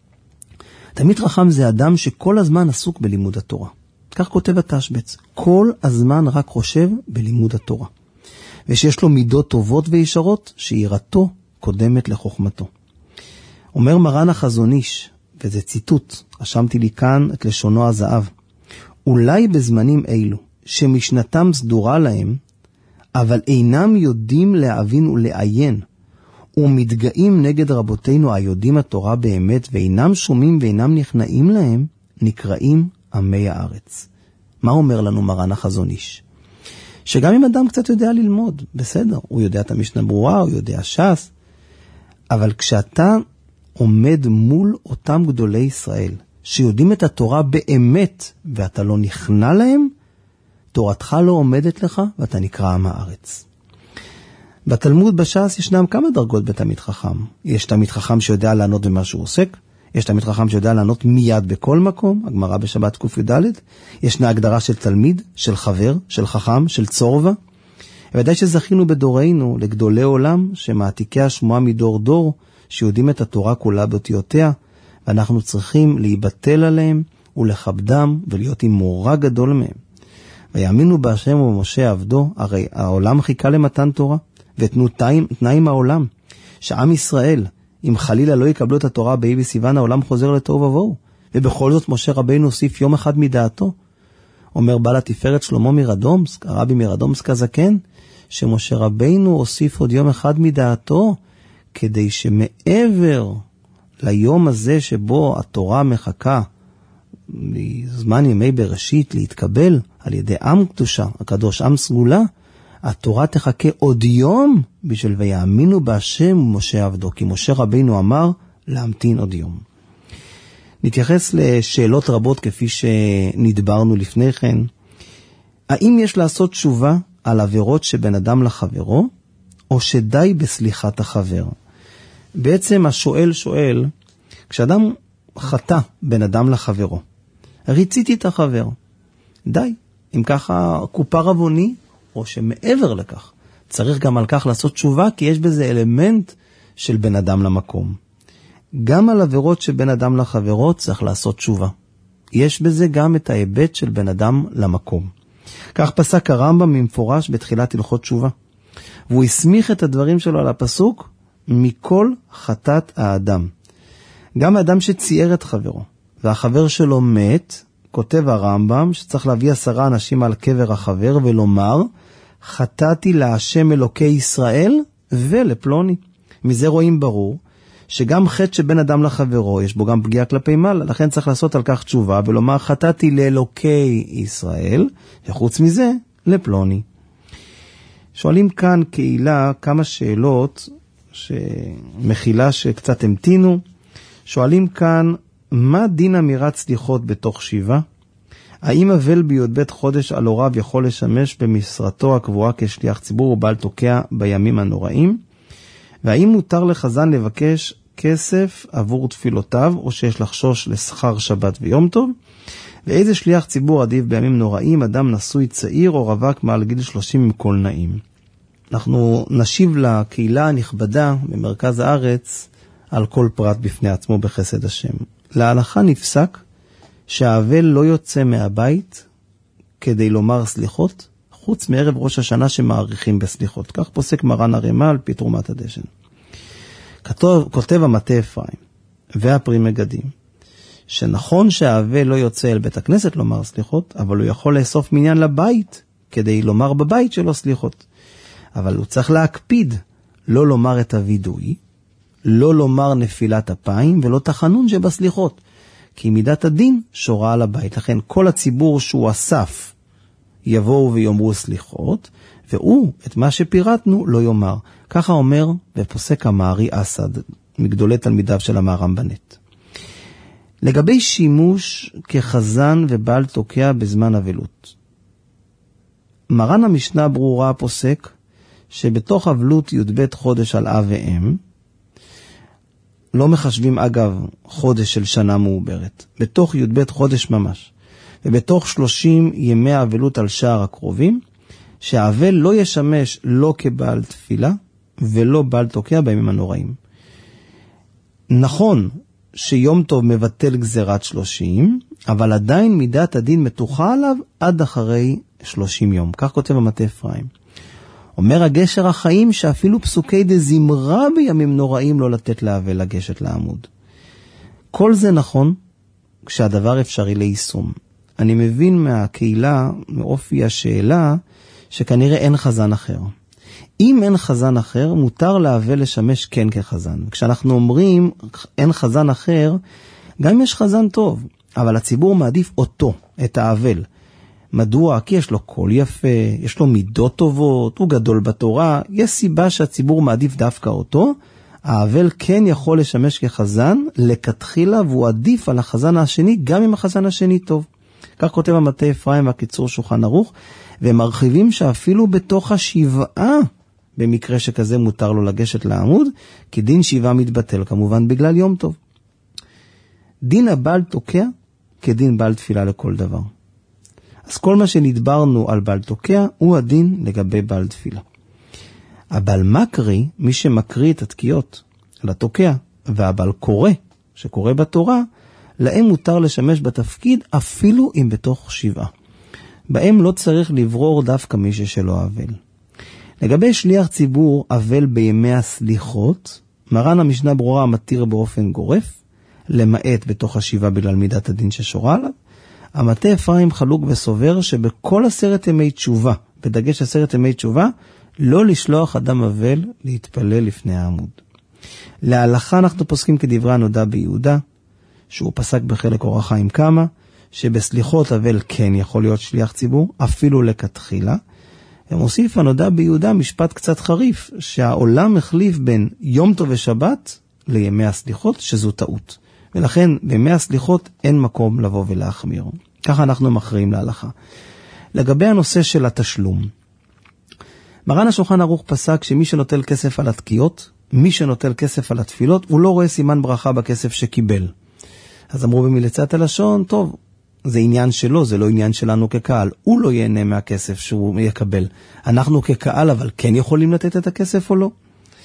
K: תלמיד חכם זה אדם שכל הזמן עסוק בלימוד התורה. כך כותב התשבץ, כל הזמן רק חושב בלימוד התורה. ושיש לו מידות טובות וישרות, שיראתו קודמת לחוכמתו. אומר מרן החזון איש, וזה ציטוט, רשמתי לי כאן את לשונו הזהב, אולי בזמנים אלו, שמשנתם סדורה להם, אבל אינם יודעים להבין ולעיין, ומתגאים נגד רבותינו היודעים התורה באמת, ואינם שומעים ואינם נכנעים להם, נקראים עמי הארץ. מה אומר לנו מרן החזון איש? שגם אם אדם קצת יודע ללמוד, בסדר, הוא יודע את המשנה ברורה, הוא יודע ש"ס, אבל כשאתה עומד מול אותם גדולי ישראל, שיודעים את התורה באמת, ואתה לא נכנע להם, תורתך לא עומדת לך, ואתה נקרא עם הארץ. בתלמוד בש"ס ישנם כמה דרגות בתלמיד חכם. יש תלמיד חכם שיודע לענות במה שהוא עוסק, יש תלמיד חכם שיודע לענות מיד בכל מקום, הגמרא בשבת ק"ד, ישנה הגדרה של תלמיד, של חבר, של חכם, של צורבה. ודאי שזכינו בדורנו לגדולי עולם, שמעתיקי השמועה מדור דור, שיודעים את התורה כולה באותיותיה, ואנחנו צריכים להיבטל עליהם ולכבדם ולהיות עם מורא גדול מהם. ויאמינו בהשם ובמשה עבדו, הרי העולם חיכה למתן תורה, ותנו תנאים העולם, שעם ישראל, אם חלילה לא יקבלו את התורה באי בסיוון, העולם חוזר לתוהו ובוהו. ובכל זאת משה רבינו הוסיף יום אחד מדעתו. אומר בעל התפארת שלמה מרדומסק, הרבי מרדומסק הזקן, שמשה רבינו הוסיף עוד יום אחד מדעתו, כדי שמעבר ליום הזה שבו התורה מחכה, בזמן ימי בראשית להתקבל על ידי עם קדושה, הקדוש עם סגולה, התורה תחכה עוד יום בשביל ויאמינו בהשם ומשה עבדו, כי משה רבינו אמר להמתין עוד יום. נתייחס לשאלות רבות כפי שנדברנו לפני כן. האם יש לעשות תשובה על עבירות שבין אדם לחברו, או שדי בסליחת החבר? בעצם השואל שואל, כשאדם חטא בין אדם לחברו, ריציתי את החבר, די, אם ככה קופר עווני, או שמעבר לכך, צריך גם על כך לעשות תשובה, כי יש בזה אלמנט של בין אדם למקום. גם על עבירות שבין אדם לחברות צריך לעשות תשובה. יש בזה גם את ההיבט של בין אדם למקום. כך פסק הרמב"ם ממפורש בתחילת הלכות תשובה. והוא הסמיך את הדברים שלו על הפסוק, מכל חטאת האדם. גם האדם שצייר את חברו, והחבר שלו מת, כותב הרמב"ם שצריך להביא 10 אנשים על קבר החבר ולומר, חטאתי להשם אלוקי ישראל ולפלוני. מזה רואים ברור שגם חטא שבין אדם לחברו יש בו גם פגיעה כלפי מעלה, לכן צריך לעשות על כך תשובה ולומר חטאתי לאלוקי ישראל, וחוץ מזה לפלוני. שואלים כאן קהילה כמה שאלות שמחילה שקצת המתינו. שואלים כאן, מה דין אמירת סליחות בתוך שיבה? האם אבל בי"ב חודש על הוריו יכול לשמש במשרתו הקבועה כשליח ציבור ובעל תוקע בימים הנוראים? והאם מותר לחזן לבקש כסף עבור תפילותיו, או שיש לחשוש לשכר שבת ויום טוב? ואיזה שליח ציבור עדיף בימים נוראים, אדם נשוי צעיר או רווק מעל גיל 30 עם כל נעים? אנחנו נשיב לקהילה הנכבדה במרכז הארץ על כל פרט בפני עצמו בחסד השם. להלכה נפסק שהאבל לא יוצא מהבית כדי לומר סליחות, חוץ מערב ראש השנה שמעריכים בסליחות. כך פוסק מרן הרמ"א על פי תרומת הדשן. כותב המטה אפרים והפרי מגדים, שנכון שהאבל לא יוצא אל בית הכנסת לומר סליחות, אבל הוא יכול לאסוף מניין לבית כדי לומר בבית שלו סליחות. אבל הוא צריך להקפיד לא לומר את הוידוי, לא לומר נפילת אפיים ולא תחנון שבסליחות, כי מידת הדין שורה על הבית. לכן כל הציבור שהוא אסף יבואו ויאמרו סליחות, והוא את מה שפירטנו לא יאמר. ככה אומר ופוסק המארי אסד, מגדולי תלמידיו של המהר"ם בנט. לגבי שימוש כחזן ובעל תוקע בזמן אבלות, מרן המשנה ברורה פוסק שבתוך אבלות י"ב חודש על אב ואם, לא מחשבים אגב חודש של שנה מעוברת, בתוך י"ב חודש ממש, ובתוך 30 ימי אבלות על שער הקרובים, שהאבל לא ישמש לא כבעל תפילה ולא בעל תוקע בימים הנוראים. נכון שיום טוב מבטל גזירת 30, אבל עדיין מידת הדין מתוחה עליו עד אחרי 30 יום. כך כותב המטה אפרים. אומר הגשר החיים שאפילו פסוקי דזמרה בימים נוראים לא לתת לאבל לגשת לעמוד. כל זה נכון כשהדבר אפשרי ליישום. אני מבין מהקהילה, מאופי השאלה, שכנראה אין חזן אחר. אם אין חזן אחר, מותר לאבל לשמש כן כחזן. כשאנחנו אומרים אין חזן אחר, גם אם יש חזן טוב, אבל הציבור מעדיף אותו, את האבל. מדוע? כי יש לו קול יפה, יש לו מידות טובות, הוא גדול בתורה, יש סיבה שהציבור מעדיף דווקא אותו. האבל כן יכול לשמש כחזן לכתחילה, והוא עדיף על החזן השני, גם אם החזן השני טוב. כך כותב המטה אפרים והקיצור שולחן ערוך, והם מרחיבים שאפילו בתוך השבעה, במקרה שכזה מותר לו לגשת לעמוד, כי דין שבעה מתבטל כמובן בגלל יום טוב. דין הבעל תוקע כדין בעל תפילה לכל דבר. אז כל מה שנדברנו על בעל תוקע הוא הדין לגבי בעל תפילה. הבעל מקרי, מי שמקריא את התקיעות לתוקע, והבעל קורא, שקורא בתורה, להם מותר לשמש בתפקיד אפילו אם בתוך שבעה. בהם לא צריך לברור דווקא מישהו שלא אבל. לגבי שליח ציבור אבל בימי הסליחות, מרן המשנה ברורה מתיר באופן גורף, למעט בתוך השבעה בגלל מידת הדין ששורה עליו. המטה אפרים חלוק וסובר שבכל 10 ימי תשובה, בדגש 10 ימי תשובה, לא לשלוח אדם אבל להתפלל לפני העמוד. להלכה אנחנו פוסקים כדברי הנודע ביהודה, שהוא פסק בחלק אורח חיים כמה, שבסליחות אבל כן יכול להיות שליח ציבור, אפילו לכתחילה. ומוסיף הנודע ביהודה משפט קצת חריף, שהעולם החליף בין יום טוב ושבת לימי הסליחות, שזו טעות. ולכן בימי הסליחות אין מקום לבוא ולהחמיר. ככה אנחנו מכריעים להלכה. לגבי הנושא של התשלום, מרן השולחן ערוך פסק שמי שנוטל כסף על התקיעות, מי שנוטל כסף על התפילות, הוא לא רואה סימן ברכה בכסף שקיבל. אז אמרו במילצת הלשון, טוב, זה עניין שלו, זה לא עניין שלנו כקהל. הוא לא ייהנה מהכסף שהוא יקבל. אנחנו כקהל אבל כן יכולים לתת את הכסף או לא?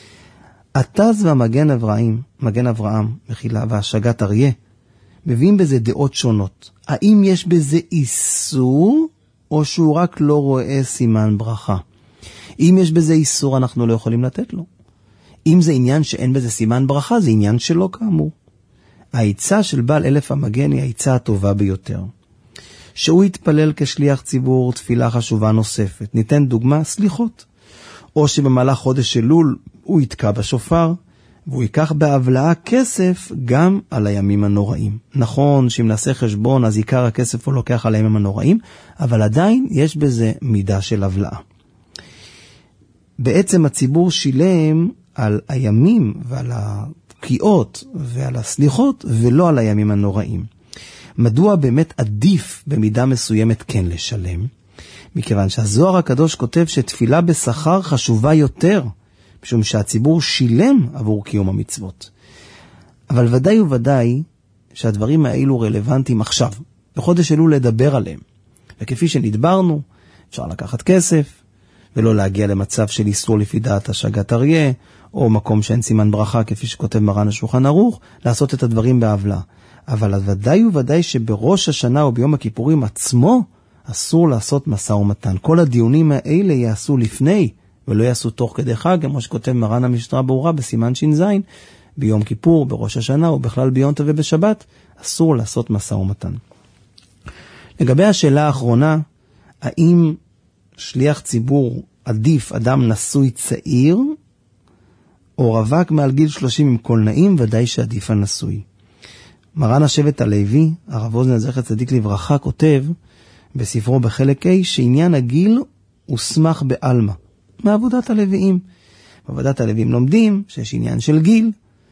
K: התז והמגן אברהם, מחילה, והשגת אריה, מביאים בזה דעות שונות. האם יש בזה איסור, או שהוא רק לא רואה סימן ברכה? אם יש בזה איסור, אנחנו לא יכולים לתת לו. אם זה עניין שאין בזה סימן ברכה, זה עניין שלו כאמור. העיצה של בעל אלף המגן היא העיצה הטובה ביותר. שהוא יתפלל כשליח ציבור תפילה חשובה נוספת. ניתן דוגמה, סליחות. או שבמהלך חודש אלול הוא יתקע בשופר, והוא ייקח בהבלעה כסף גם על הימים הנוראים. נכון שאם נעשה חשבון, אז עיקר הכסף הוא לוקח על הימים הנוראים, אבל עדיין יש בזה מידה של הבלעה. בעצם הציבור שילם על הימים ועל הפקיעות ועל הסליחות, ולא על הימים הנוראים. מדוע באמת עדיף במידה מסוימת כן לשלם? מכיוון שהזוהר הקדוש כותב שתפילה בשכר חשובה יותר, משום שהציבור שילם עבור קיום המצוות. אבל ודאי וודאי שהדברים האלו רלוונטיים עכשיו. בחודש אלול לדבר עליהם. וכפי שנדברנו, אפשר לקחת כסף, ולא להגיע למצב של איסור לפי דעת השגת אריה, או מקום שאין סימן ברכה, כפי שכותב מרן השולחן ערוך, לעשות את הדברים בהבלה. אבל ודאי וודאי שבראש השנה או ביום הכיפורים עצמו, אסור לעשות משא ומתן. כל הדיונים האלה יעשו לפני, ולא יעשו תוך כדי חג, כמו שכותב מרן המשנה ברורה בסימן ש"ז, ביום כיפור, בראש השנה, או בכלל ביום טוב ובשבת, אסור לעשות משא ומתן. לגבי השאלה האחרונה, האם שליח ציבור עדיף אדם נשוי צעיר, או רווק מעל גיל 30 עם כל נעים, ודאי שעדיף הנשוי. מרן השבט הלוי, הרב אוזנר זכר צדיק לברכה, כותב בספרו בחלק A, שעניין הגיל הוסמך בעלמא, מעבודת הלוויים. בעבודת הלוויים לומדים שיש עניין של גיל,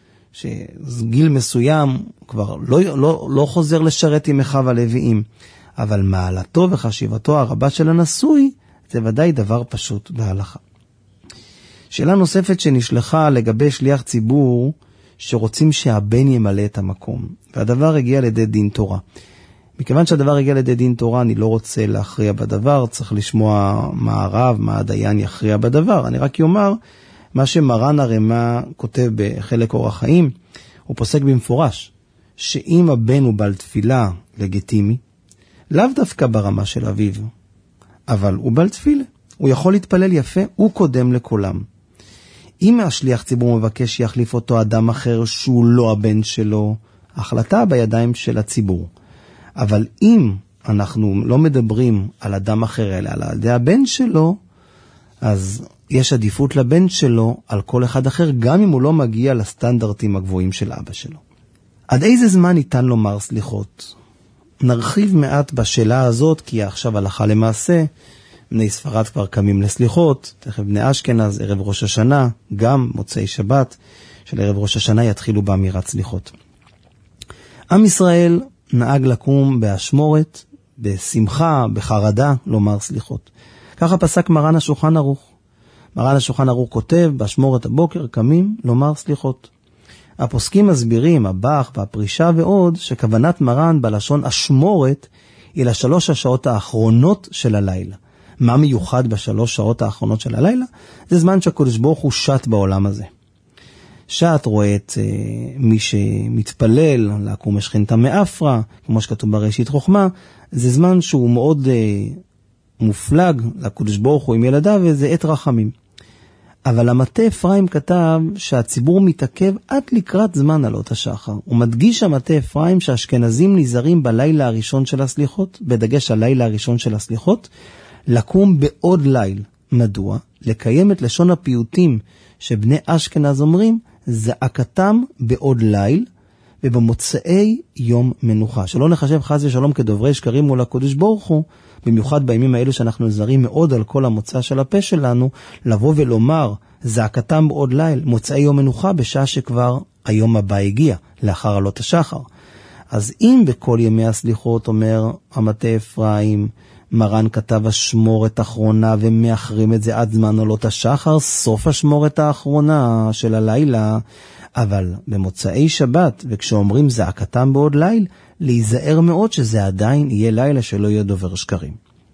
K: שגיל מסוים כבר לא חוזר לשרת עם אחיו הלוויים, אבל מעלתו וחשיבתו הרבה של הנשוי, זה ודאי דבר פשוט בהלכה. שאלה נוספת שנשלחה לגבי שליח ציבור, שרוצים שהבן ימלא את המקום, והדבר הגיע לידי דין תורה. מכיוון שהדבר הגיע לידי דין תורה, אני לא רוצה להכריע בדבר, צריך לשמוע מה הרב, מה הדיין יכריע בדבר. אני רק אומר, מה שמרן הרמ"א כותב בחלק אורח חיים, הוא פוסק במפורש, שאם הבן הוא בעל תפילה לגיטימי, לאו דווקא ברמה של אביו, אבל הוא בעל תפילה, הוא יכול להתפלל יפה, הוא קודם לכולם. אם השליח ציבור מבקש שיחליף אותו אדם אחר שהוא לא הבן שלו, ההחלטה בידיים של הציבור. אבל אם אנחנו לא מדברים על אדם אחר, אלא על ידי הבן שלו, אז יש עדיפות לבן שלו על כל אחד אחר, גם אם הוא לא מגיע לסטנדרטים הגבוהים של אבא שלו. עד איזה זמן ניתן לומר סליחות? נרחיב מעט בשאלה הזאת, כי עכשיו הלכה למעשה, בני ספרד כבר קמים לסליחות, תכף בני אשכנז, ערב ראש השנה, גם מוצאי שבת של ערב ראש השנה יתחילו באמירת סליחות. עם ישראל נהג לקום באשמורת, בשמחה, בחרדה, לומר סליחות. ככה פסק מרן השולחן ערוך. מרן השולחן ערוך כותב, באשמורת הבוקר קמים לומר סליחות. הפוסקים מסבירים, הבח והפרישה ועוד, שכוונת מרן בלשון אשמורת היא לשלוש השעות האחרונות של הלילה. מה מיוחד בשלוש שעות האחרונות של הלילה? זה זמן שהקדוש ברוך הוא שט בעולם הזה. שט רואה את מי שמתפלל, לקום משכינתה מאפרה, כמו שכתוב בראשית חוכמה, זה זמן שהוא מאוד מופלג לקדוש ברוך הוא עם ילדיו, וזה עת רחמים. אבל המטה אפרים כתב שהציבור מתעכב עד לקראת זמן עלות השחר. הוא מדגיש המטה אפרים שהאשכנזים נזהרים בלילה הראשון של הסליחות, בדגש הלילה הראשון של הסליחות, לקום בעוד ליל. מדוע? לקיים את לשון הפיוטים שבני אשכנז אומרים, זעקתם בעוד ליל ובמוצאי יום מנוחה. שלא נחשב חס ושלום כדוברי שקרים מול הקדוש ברוך הוא, במיוחד בימים האלו שאנחנו נזהרים מאוד על כל המוצא של הפה שלנו, לבוא ולומר זעקתם בעוד ליל, מוצאי יום מנוחה, בשעה שכבר היום הבא הגיע, לאחר עלות השחר. אז אם בכל ימי הסליחות אומר המטה אפרים, מרן כתב השמורת האחרונה ומאחרים את זה עד זמן עלות השחר, סוף השמורת האחרונה של הלילה, אבל במוצאי שבת, וכשאומרים זעקתם בעוד ליל, להיזהר מאוד שזה עדיין יהיה לילה שלא יהיה דובר שקרים.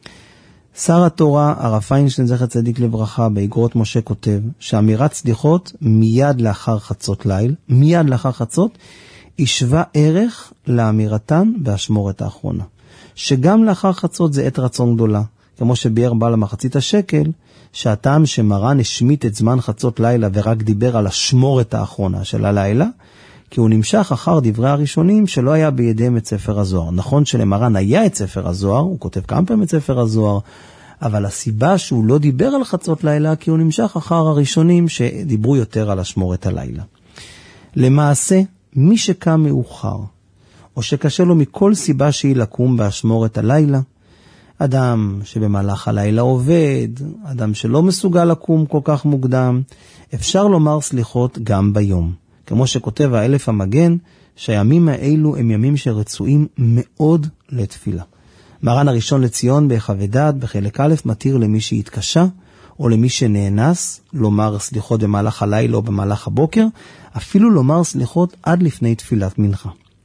K: שר התורה, הרב פיינשטיין זכר צדיק לברכה, באגרות משה כותב, שאמירת סליחות מיד לאחר חצות ליל, מיד לאחר חצות, ישווה ערך לאמירתן בהשמורת האחרונה. שגם לאחר חצות זה עת רצון גדולה, כמו שביאר בעל המחצית השקל, שהטעם שמרן השמיט את זמן חצות לילה ורק דיבר על השמורת האחרונה של הלילה, כי הוא נמשך אחר דברי הראשונים שלא היה בידיהם את ספר הזוהר. נכון שלמרן היה את ספר הזוהר, הוא כותב כמה פעמים את ספר הזוהר, אבל הסיבה שהוא לא דיבר על חצות לילה, כי הוא נמשך אחר הראשונים שדיברו יותר על אשמורת הלילה. למעשה, מי שקם מאוחר, או שקשה לו מכל סיבה שהיא לקום באשמורת הלילה, אדם שבמהלך הלילה עובד, אדם שלא מסוגל לקום כל כך מוקדם, אפשר לומר סליחות גם ביום. כמו שכותב האלף המגן, שהימים האלו הם ימים שרצויים מאוד לתפילה. מרן הראשון לציון בחב"ד בחלק א' מתיר למי שהתקשה או למי שנאנס לומר סליחות במהלך הלילה או במהלך הבוקר, אפילו לומר סליחות עד לפני תפילת מנחה.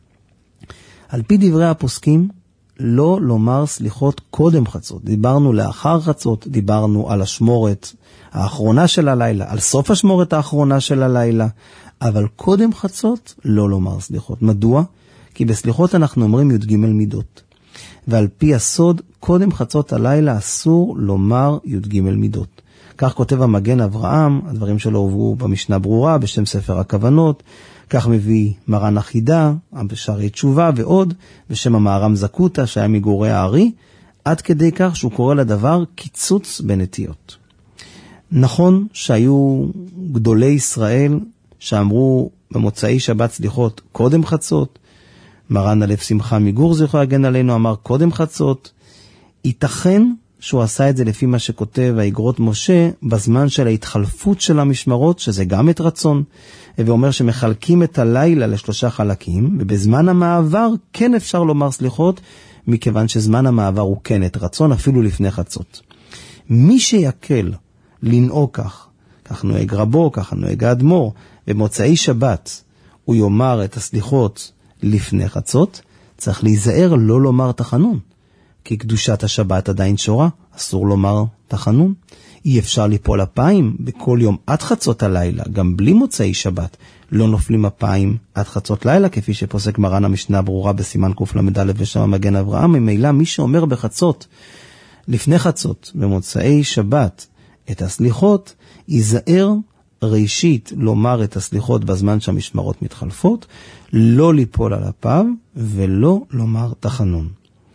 K: על פי דברי הפוסקים, לא לומר סליחות קודם חצות. דיברנו לאחר חצות, דיברנו על השמורת האחרונה של הלילה, על סוף השמורת האחרונה של הלילה, אבל קודם חצות לא לומר סליחות. מדוע? כי בסליחות אנחנו אומרים י"ג מידות. ועל פי הסוד, קודם חצות הלילה אסור לומר י"ג מידות. כך כותב המגן אברהם, הדברים שלו הובאו במשנה ברורה, בשם ספר הכוונות, כך מביא מרן החידה, בשערי תשובה ועוד, בשם המהר"ם זקוטה שהיה מגורי הארי, עד כדי כך שהוא קורא לדבר קיצוץ בנטיות. נכון שהיו גדולי ישראל שאמרו במוצאי שבת סליחות קודם חצות, מרן הלב שמחה מגור זכרו יגן עלינו אמר קודם חצות, ייתכן שהוא עשה את זה לפי מה שכותב האגרות משה, בזמן של ההתחלפות של המשמרות, שזה גם את רצון, ואומר שמחלקים את הלילה לשלושה חלקים, ובזמן המעבר כן אפשר לומר סליחות, מכיוון שזמן המעבר הוא כן את רצון, אפילו לפני חצות. מי שיקל לנהוג כך נוהג רבו, כך נוהג האדמו"ר, במוצאי שבת הוא יאמר את הסליחות לפני חצות, צריך להיזהר לא לומר תחנון. כי קדושת השבת עדיין שורה, אסור לומר תחנון. אי אפשר ליפול אפיים בכל יום עד חצות הלילה, גם בלי מוצאי שבת. לא נופלים אפיים עד חצות לילה, כפי שפוסק מרן המשנה ברורה בסימן קל"א ושם המגן אברהם. ממילא מי שאומר בחצות, לפני חצות, במוצאי שבת, את הסליחות, ייזהר ראשית לומר את הסליחות בזמן שהמשמרות מתחלפות, לא ליפול על אפיו ולא לומר תחנון.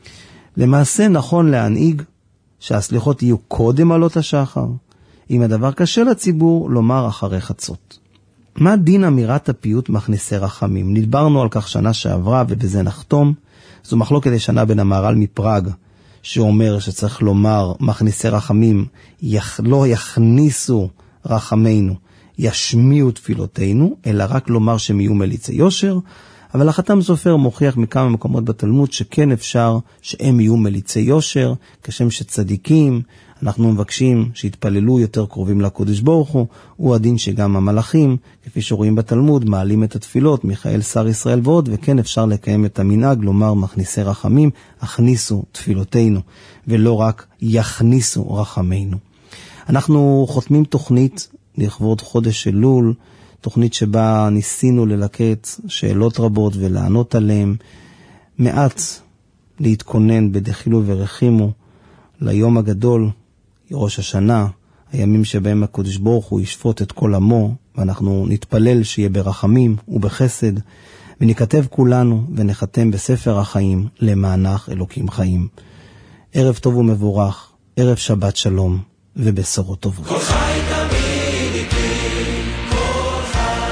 K: למעשה נכון להנהיג שהסליחות יהיו קודם עלות השחר, אם הדבר קשה לציבור לומר אחרי חצות. מה דין אמירת הפיוט מכניסי רחמים? נדברנו על כך שנה שעברה ובזה נחתום. זו מחלוקת ישנה בין המהר"ל מפראג, שאומר שצריך לומר מכניסי רחמים, לא יכניסו רחמינו, ישמיעו תפילותינו, אלא רק לומר שהם יהיו מליצי יושר. אבל החתם סופר מוכיח מכמה מקומות בתלמוד שכן אפשר שהם יהיו מליצי יושר, כשם שצדיקים, אנחנו מבקשים שיתפללו יותר קרובים לקודש ברוך הוא הדין שגם המלאכים, כפי שרואים בתלמוד, מעלים את התפילות, מיכאל שר ישראל ועוד, וכן אפשר לקיים את המנהג, לומר מכניסי רחמים, הכניסו תפילותינו, ולא רק יכניסו רחמינו. אנחנו חותמים תוכנית לכבוד חודש אלול, תוכנית שבה ניסינו ללקט שאלות רבות ולענות עליהן, מעט להתכונן בדחילו ורחימו ליום הגדול, ראש השנה, הימים שבהם הקדוש ברוך הוא ישפוט את כל עמו, ואנחנו נתפלל שיהיה ברחמים ובחסד, ונכתב כולנו ונחתם בספר החיים למענך אלוקים חיים. ערב טוב ומבורך, ערב שבת שלום ובשורות טובות. כל חי תמיד איתי, כל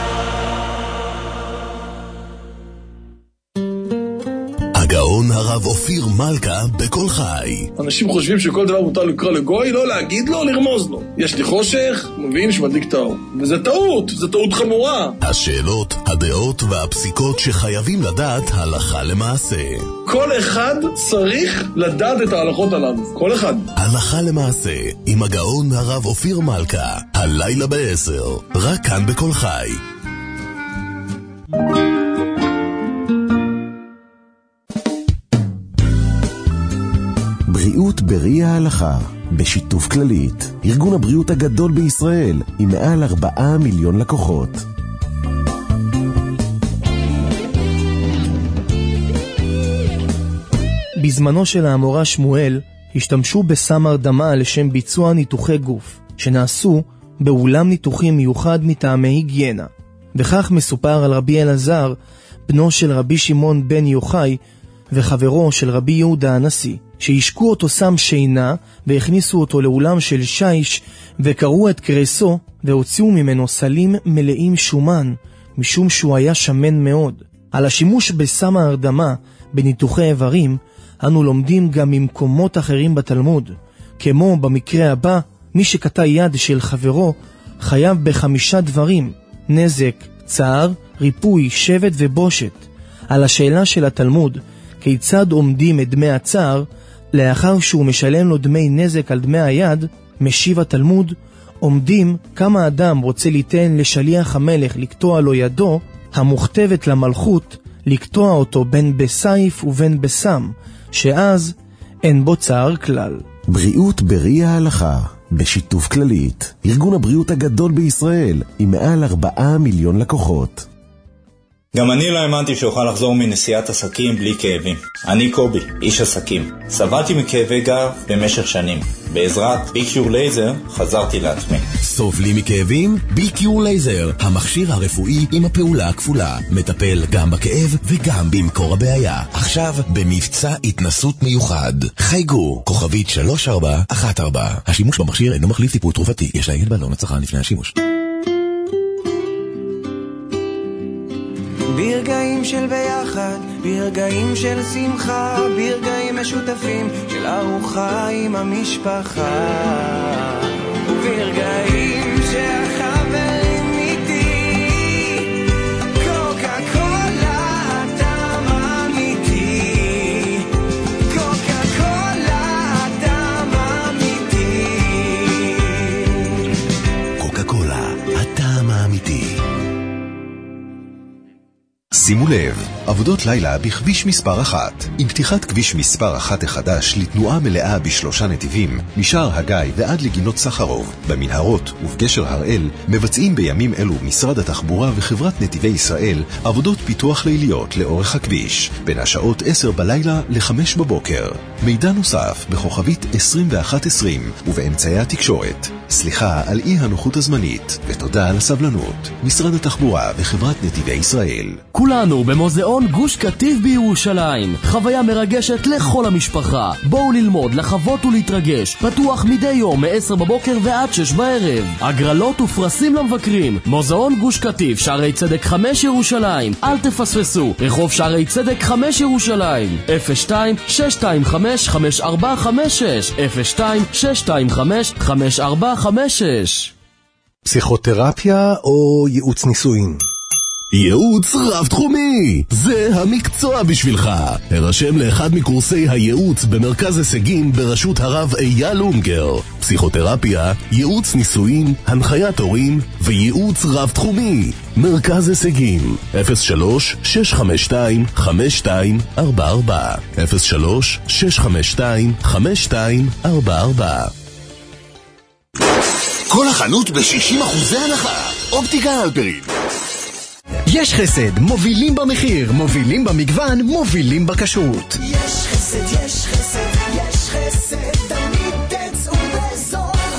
G: הגאון הרב אופיר מלכה בכל חי.
L: אנשים חושבים שכל דבר מותר לקרוא לגוי, לא להגיד לו, לרמוז לו. יש לי חושך, מבין שמדליק את האור. וזה טעות, זה טעות חמורה.
G: השאלות, הדעות והפסיקות שחייבים לדעת הלכה למעשה.
L: כל אחד צריך לדעת את ההלכות עליו. כל אחד.
G: הלכה למעשה, עם הגאון הרב אופיר מלכה. הלילה ב-10, רק כאן בכל חי. בריאות ברי ההלכה, בשיתוף כללית, ארגון הבריאות הגדול בישראל, עם מעל 4 מיליון לקוחות.
M: בזמנו של האמורה שמואל, השתמשו בסם הרדמה לשם ביצוע ניתוחי גוף, שנעשו באולם ניתוחים מיוחד מטעמי היגיינה. וכך מסופר על רבי אלעזר, בנו של רבי שמעון בן יוחאי, וחברו של רבי יהודה הנשיא, שהשקו אותו שם שינה והכניסו אותו לאולם של שיש וקראו את קרסו והוציאו ממנו סלים מלאים שומן, משום שהוא היה שמן מאוד. על השימוש בסם ההרדמה בניתוחי איברים אנו לומדים גם ממקומות אחרים בתלמוד, כמו במקרה הבא, מי שקטע יד של חברו חייב ב5 דברים: נזק, צער, ריפוי, שבט ובושת. על השאלה של התלמוד, כיצד עומדים את דמי הצער, לאחר שהוא משלם לו דמי נזק על דמי היד, משיב התלמוד, עומדים כמה אדם רוצה ליתן לשליח המלך לקטוע לו ידו, המוכתבת למלכות לקטוע אותו בין בסייף ובין בסם, שאז אין בו צער כלל.
G: בריאות ברי ההלכה, בשיתוף כללית, ארגון הבריאות הגדול בישראל, עם מעל 4 מיליון לקוחות.
N: גם אני לא האמנתי שאוכל לחזור מנסיעת עסקים בלי כאבים. אני קובי, איש עסקים. סבלתי מכאבי גב במשך שנים. בעזרת ביקיור לייזר חזרתי לעצמי.
O: סובלים מכאבים? ביקיור לייזר, המכשיר הרפואי עם הפעולה הכפולה. מטפל גם בכאב וגם במקור הבעיה. עכשיו במבצע התנסות מיוחד. חייגו, כוכבית 3414. השימוש במכשיר אינו מחליף טיפול תרופתי. יש להגיד בעלון הצרכן לפני השימוש.
P: ברגעים של ביחד, ברגעים של שמחה, ברגעים משותפים של ארוחה עם המשפחה, וברגעים שהחברים איתי, קוקה קולה הטעם אמיתי, קוקה קולה הטעם אמיתי,
O: קוקה קולה הטעם האמיתי.
Q: שימו לב, עבודות לילה בכביש מספר 1. עם פתיחת כביש מספר 1 החדש לתנועה מלאה ב3 נתיבים, משער הגיא ועד לגינות סחרוב, במנהרות ובגשר הראל, מבצעים בימים אלו משרד התחבורה וחברת נתיבי ישראל עבודות פיתוח ליליות לאורך הכביש, בין השעות 10 בלילה ל5 בבוקר. מידע נוסף בכוכבית 2120 ובאמצעי התקשורת. סליחה על אי הנוחות הזמנית, ותודה על הסבלנות. משרד התחבורה וחברת נתיבי ישראל.
H: כולנו במוזיאון גוש קטיף בירושלים. חוויה מרגשת לכל המשפחה. בואו ללמוד, לחוות ולהתרגש. פתוח מדי יום מ-10 בבוקר ועד 6 בערב. הגרלות ופרסים למבקרים. מוזיאון גוש קטיף, שערי צדק 5 ירושלים. אל תפספסו. רחוב שערי צדק 5 ירושלים. 02-625-5456 02-625-5456.
R: פסיכותרפיה או ייעוץ נישואין?
O: ייעוץ רב-תחומי, זה המקצוע בשבילך. הרשם לאחד מקורסי הייעוץ במרכז הישגים בראשות הרב אייל אונגר. פסיכותרפיה, ייעוץ נישואין, הנחיית הורים וייעוץ רב-תחומי. מרכז הישגים 03-652-5244 03-652-5244.
S: כל החנות ב-60% הנחה. אופטיקה הלפרין.
T: יש חסד, מובילים במחיר, מובילים במגוון, מובילים בכשרות.
U: יש חסד, יש חסד, יש חסד, תמיד תצאו בזול.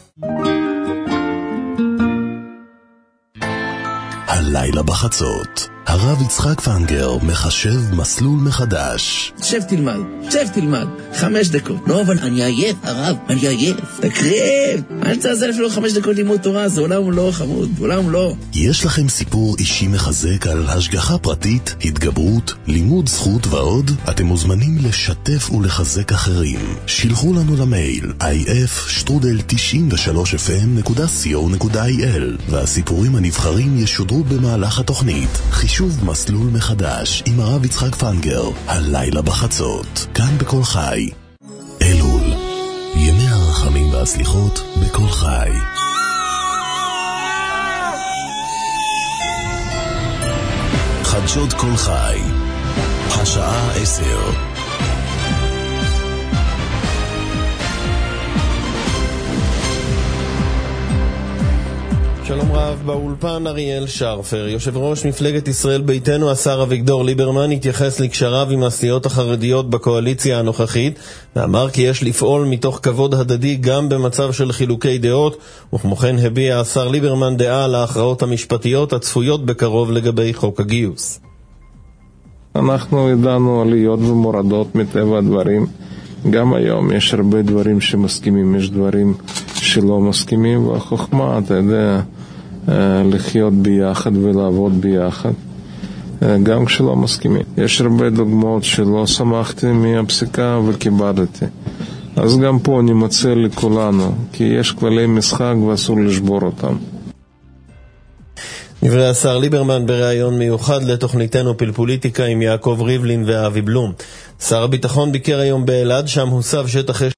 O: הלילה בחצות, הרב יצחק פנגר מחשב מסלול מחדש.
J: שב תלמד, 5 דקות. לא, אבל אני עייף, הרב, אני עייף. תקריב, אל תעזל אפילו 5 דקות לימוד תורה, זה עולם לא חמוד, עולם לא.
O: יש לכם סיפור אישי מחזק על השגחה פרטית, התגברות, לימוד זכות ועוד? אתם מוזמנים לשתף ולחזק אחרים. שילחו לנו למייל if@93fm.co.il והסיפורים הנבחרים ישודרו במהלך התוכנית. חישוב מסלול מחדש עם הרב יצחק פנגר, הלילה בחצות, כאן בכל חי. אלול, ימי הרחמים והסליחות בכל חי. חדשות כל חי, השעה 10.
B: שלום רב, באולפן אריאל שרפר. יושב ראש מפלגת ישראל ביתנו, השר אביגדור ליברמן, התייחס לקשריו עם הסיעות החרדיות בקואליציה הנוכחית, ואמר כי יש לפעול מתוך כבוד הדדי גם במצב של חילוקי דעות, וכמו כן הביע השר ליברמן דעה על ההכרעות המשפטיות הצפויות בקרוב לגבי חוק הגיוס.
C: אנחנו ידענו עליות ומורדות מטבע הדברים. גם היום יש הרבה דברים שמסכימים, יש דברים שלא מסכימים, והחוכמה, אתה יודע, לחיות ביחד ולעבוד ביחד, גם כשלא מסכימים. יש הרבה דוגמאות שלא שמחתי מהפסיקה וכיבדתי. אז גם פה אני מציע לכולנו, כי יש כללי משחק ואסור לשבור אותם.
B: דברי השר ליברמן בראיון מיוחד לתוכניתנו פלפוליטיקה עם יעקב ריבלין ואבי בלום. שר הביטחון ביקר היום באלעד, שם הוסב שטח